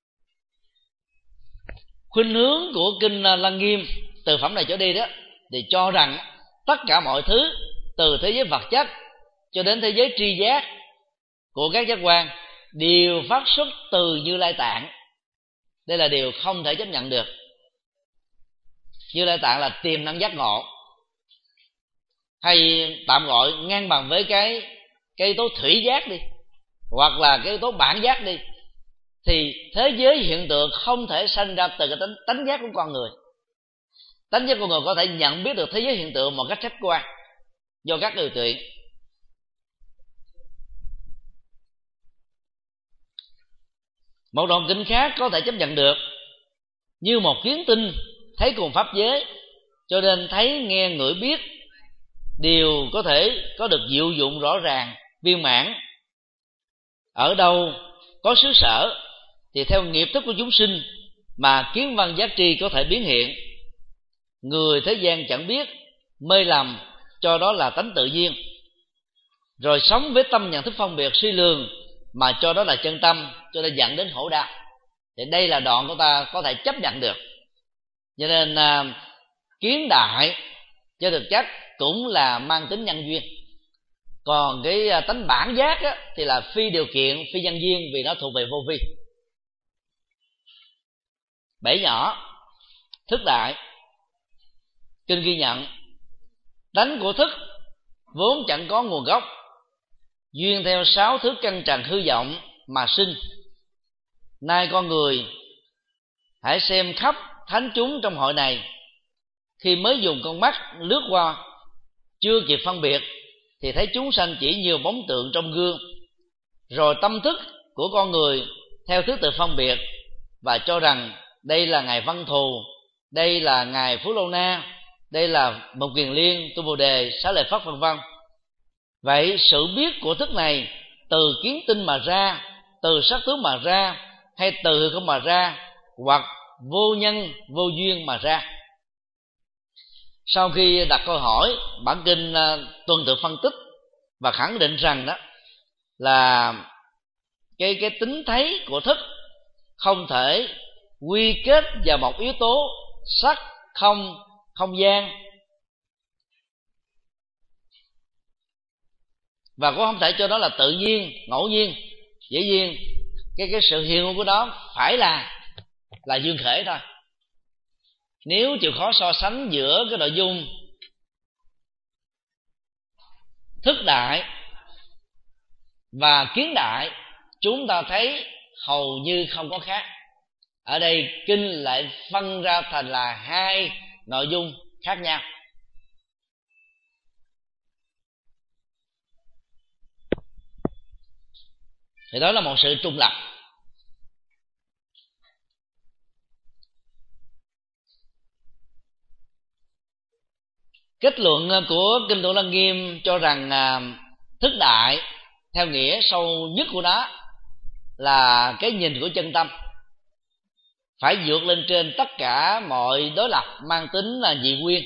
[SPEAKER 1] Khuynh hướng của kinh Lăng Nghiêm từ phẩm này trở đi đó, thì cho rằng tất cả mọi thứ từ thế giới vật chất cho đến thế giới tri giác của các giác quan đều phát xuất từ Như Lai Tạng. Đây là điều không thể chấp nhận được. Như Lai Tạng là tiềm năng giác ngộ, hay tạm gọi ngang bằng với cái yếu tố thủy giác đi, hoặc là cái yếu tố bản giác đi, thì thế giới hiện tượng không thể sanh ra từ cái tánh giác của con người. Tánh giác của người có thể nhận biết được thế giới hiện tượng một cách khách quan do các điều kiện. Một đoạn kinh khác có thể chấp nhận được như một kiến tinh thấy cùng pháp giới, cho nên thấy nghe ngửi biết đều có thể có được diệu dụng rõ ràng viên mãn. Ở đâu có xứ sở thì theo nghiệp thức của chúng sinh mà kiến văn giác tri có thể biến hiện. Người thế gian chẳng biết, mê lầm cho đó là tánh tự nhiên, rồi sống với tâm nhận thức phân biệt suy lường mà cho đó là chân tâm, cho nên dẫn đến khổ đau. Thì đây là đoạn của ta có thể chấp nhận được. Cho nên kiến đại cho thực chất cũng là mang tính nhân duyên. Còn cái tánh bản giác á, thì là phi điều kiện, phi nhân duyên, vì nó thuộc về vô vi. Bể nhỏ thức đại, kinh ghi nhận tánh của thức vốn chẳng có nguồn gốc, duyên theo 6 thứ căn trần hư vọng mà sinh. Nay con người hãy xem khắp thánh chúng trong hội này, khi mới dùng con mắt lướt qua chưa kịp phân biệt thì thấy chúng sanh chỉ nhiều bóng tượng trong gương, rồi tâm thức của con người theo thứ tự phân biệt và cho rằng đây là ngài Văn Thù, đây là ngài Phú Lô Na, đây là Mục Kiền Liên, Tu Bồ Đề, Xá Lợi Phất, vân vân. Vậy sự biết của thức này từ kiến tinh mà ra, từ sắc tướng mà ra, hay từ hư không mà ra, hoặc vô nhân vô duyên mà ra? Sau khi đặt câu hỏi, bản kinh tuần tự phân tích và khẳng định rằng đó là cái tính thấy của thức không thể quy kết vào một yếu tố sắc, không gian, và cũng không thể cho nó là tự nhiên, ngẫu nhiên. Dĩ nhiên cái sự hiện của đó phải là duyên khởi thôi. Nếu chịu khó so sánh giữa cái nội dung thức đại và kiến đại, chúng ta thấy hầu như không có khác. Ở đây kinh lại phân ra thành là hai nội dung khác nhau. Thì đó là một sự trung lập. Kết luận của kinh Thủ Lăng Nghiêm cho rằng thức đại theo nghĩa sâu nhất của nó là cái nhìn của chân tâm, phải vượt lên trên tất cả mọi đối lập mang tính là dị nguyên.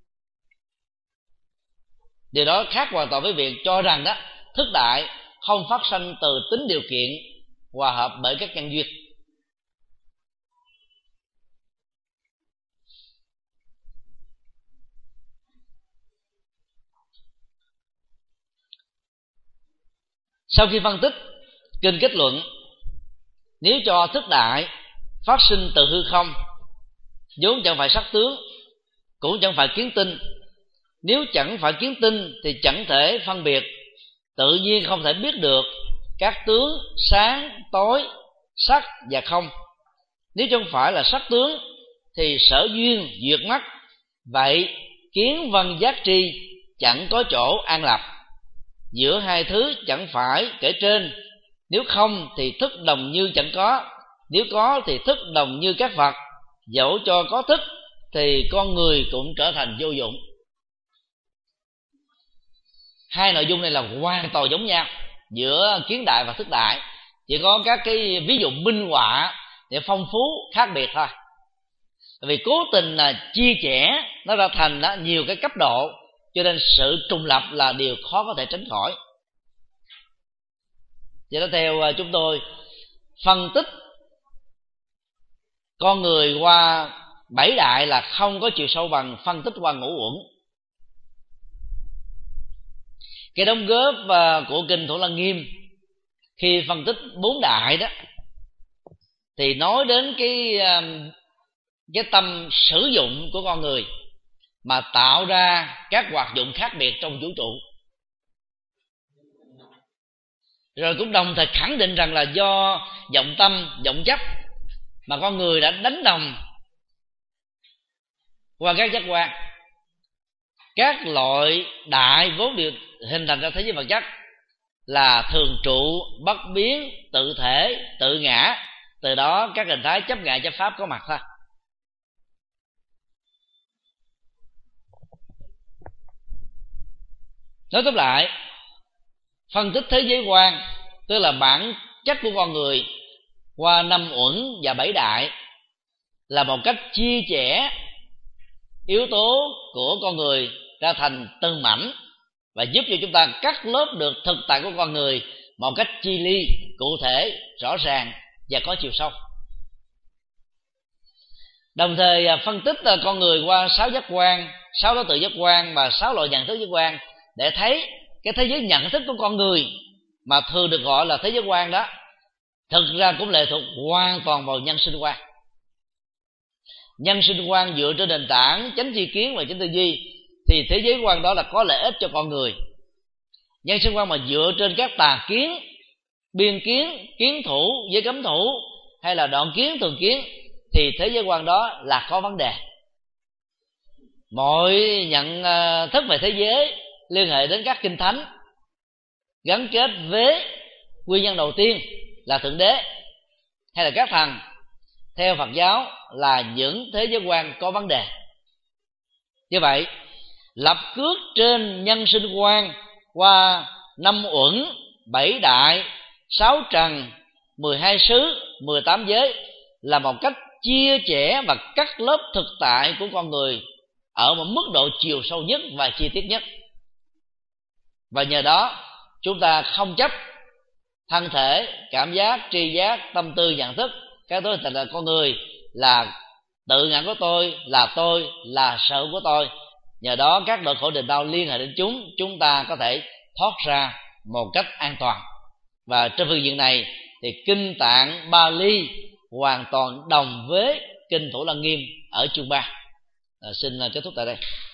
[SPEAKER 1] Điều đó khác hoàn toàn với việc cho rằng đó thức đại không phát sinh từ tính điều kiện hòa hợp bởi các nhân duyên. Sau khi phân tích, kinh kết luận nếu cho thức đại phát sinh từ hư không, vốn chẳng phải sắc tướng, cũng chẳng phải kiến tinh. Nếu chẳng phải kiến tinh thì chẳng thể phân biệt, tự nhiên không thể biết được các tướng sáng, tối, sắc và không. Nếu chẳng phải là sắc tướng thì sở duyên duyệt mắt, vậy kiến văn giác tri chẳng có chỗ an lập. Giữa hai thứ chẳng phải kể trên, nếu không thì thức đồng như chẳng có, nếu có thì thức đồng như các vật. Dẫu cho có thức thì con người cũng trở thành vô dụng. Hai nội dung này là hoàn toàn giống nhau giữa kiến đại và thức đại, chỉ có các cái ví dụ minh họa để phong phú khác biệt thôi. Vì cố tình là chia sẻ nó ra thành nhiều cái cấp độ, cho nên sự trùng lập là điều khó có thể tránh khỏi. Vậy đó, theo chúng tôi phân tích con người qua bảy đại là không có chiều sâu bằng phân tích qua ngũ uẩn. Cái đóng góp của kinh Thủ Lăng Nghiêm khi phân tích bốn đại đó thì nói đến cái tâm sử dụng của con người mà tạo ra các hoạt dụng khác biệt trong vũ trụ. rồi cũng đồng thời khẳng định rằng là do vọng tâm, vọng chấp mà con người đã đánh đồng qua các giác quan. Các loại đại vốn đều hình thành ra thế giới vật chất là thường trụ, bất biến, tự thể, tự ngã. Từ đó các hình thái chấp ngại chấp pháp có mặt thôi. Nói tóm lại, phân tích thế giới quan tức là bản chất của con người qua 5 uẩn và 7 đại là một cách chia sẻ yếu tố của con người ra thành từng mảnh và giúp cho chúng ta cắt lớp được thực tại của con người một cách chi ly, cụ thể, rõ ràng và có chiều sâu. Đồng thời phân tích con người qua 6 giác quan, 6 đối tượng giác quan và 6 loại nhận thức giác quan để thấy cái thế giới nhận thức của con người mà thường được gọi là thế giới quan đó thực ra cũng lệ thuộc hoàn toàn vào nhân sinh quan. Nhân sinh quan dựa trên nền tảng chánh tri kiến và chánh tư duy thì thế giới quan đó là có lợi ích cho con người. Nhân sinh quan mà dựa trên các tà kiến, biên kiến, kiến thủ, giới cấm thủ hay là đoạn kiến, thường kiến thì thế giới quan đó là có vấn đề. Mọi nhận thức về thế giới liên hệ đến các kinh thánh, gắn kết với nguyên nhân đầu tiên là Thượng Đế hay là các thần, theo Phật giáo là những thế giới quan có vấn đề. Như vậy, lập cước trên nhân sinh quan qua 5 uẩn, 7 đại, 6 trần, 12 xứ, 18 giới là một cách chia sẻ và cắt lớp thực tại của con người ở một mức độ chiều sâu nhất và chi tiết nhất. Và nhờ đó chúng ta không chấp thân thể, cảm giác, tri giác, tâm tư, nhận thức các đối tượng là con người là tự ngã của tôi, là sở hữu của tôi. Nhờ đó các nỗi khổ niềm đau liên hệ đến chúng ta có thể thoát ra một cách an toàn. Và trên phương diện này thì kinh Tạng Bali hoàn toàn đồng với kinh Thủ Lăng Nghiêm ở chương 3. Xin kết thúc tại đây.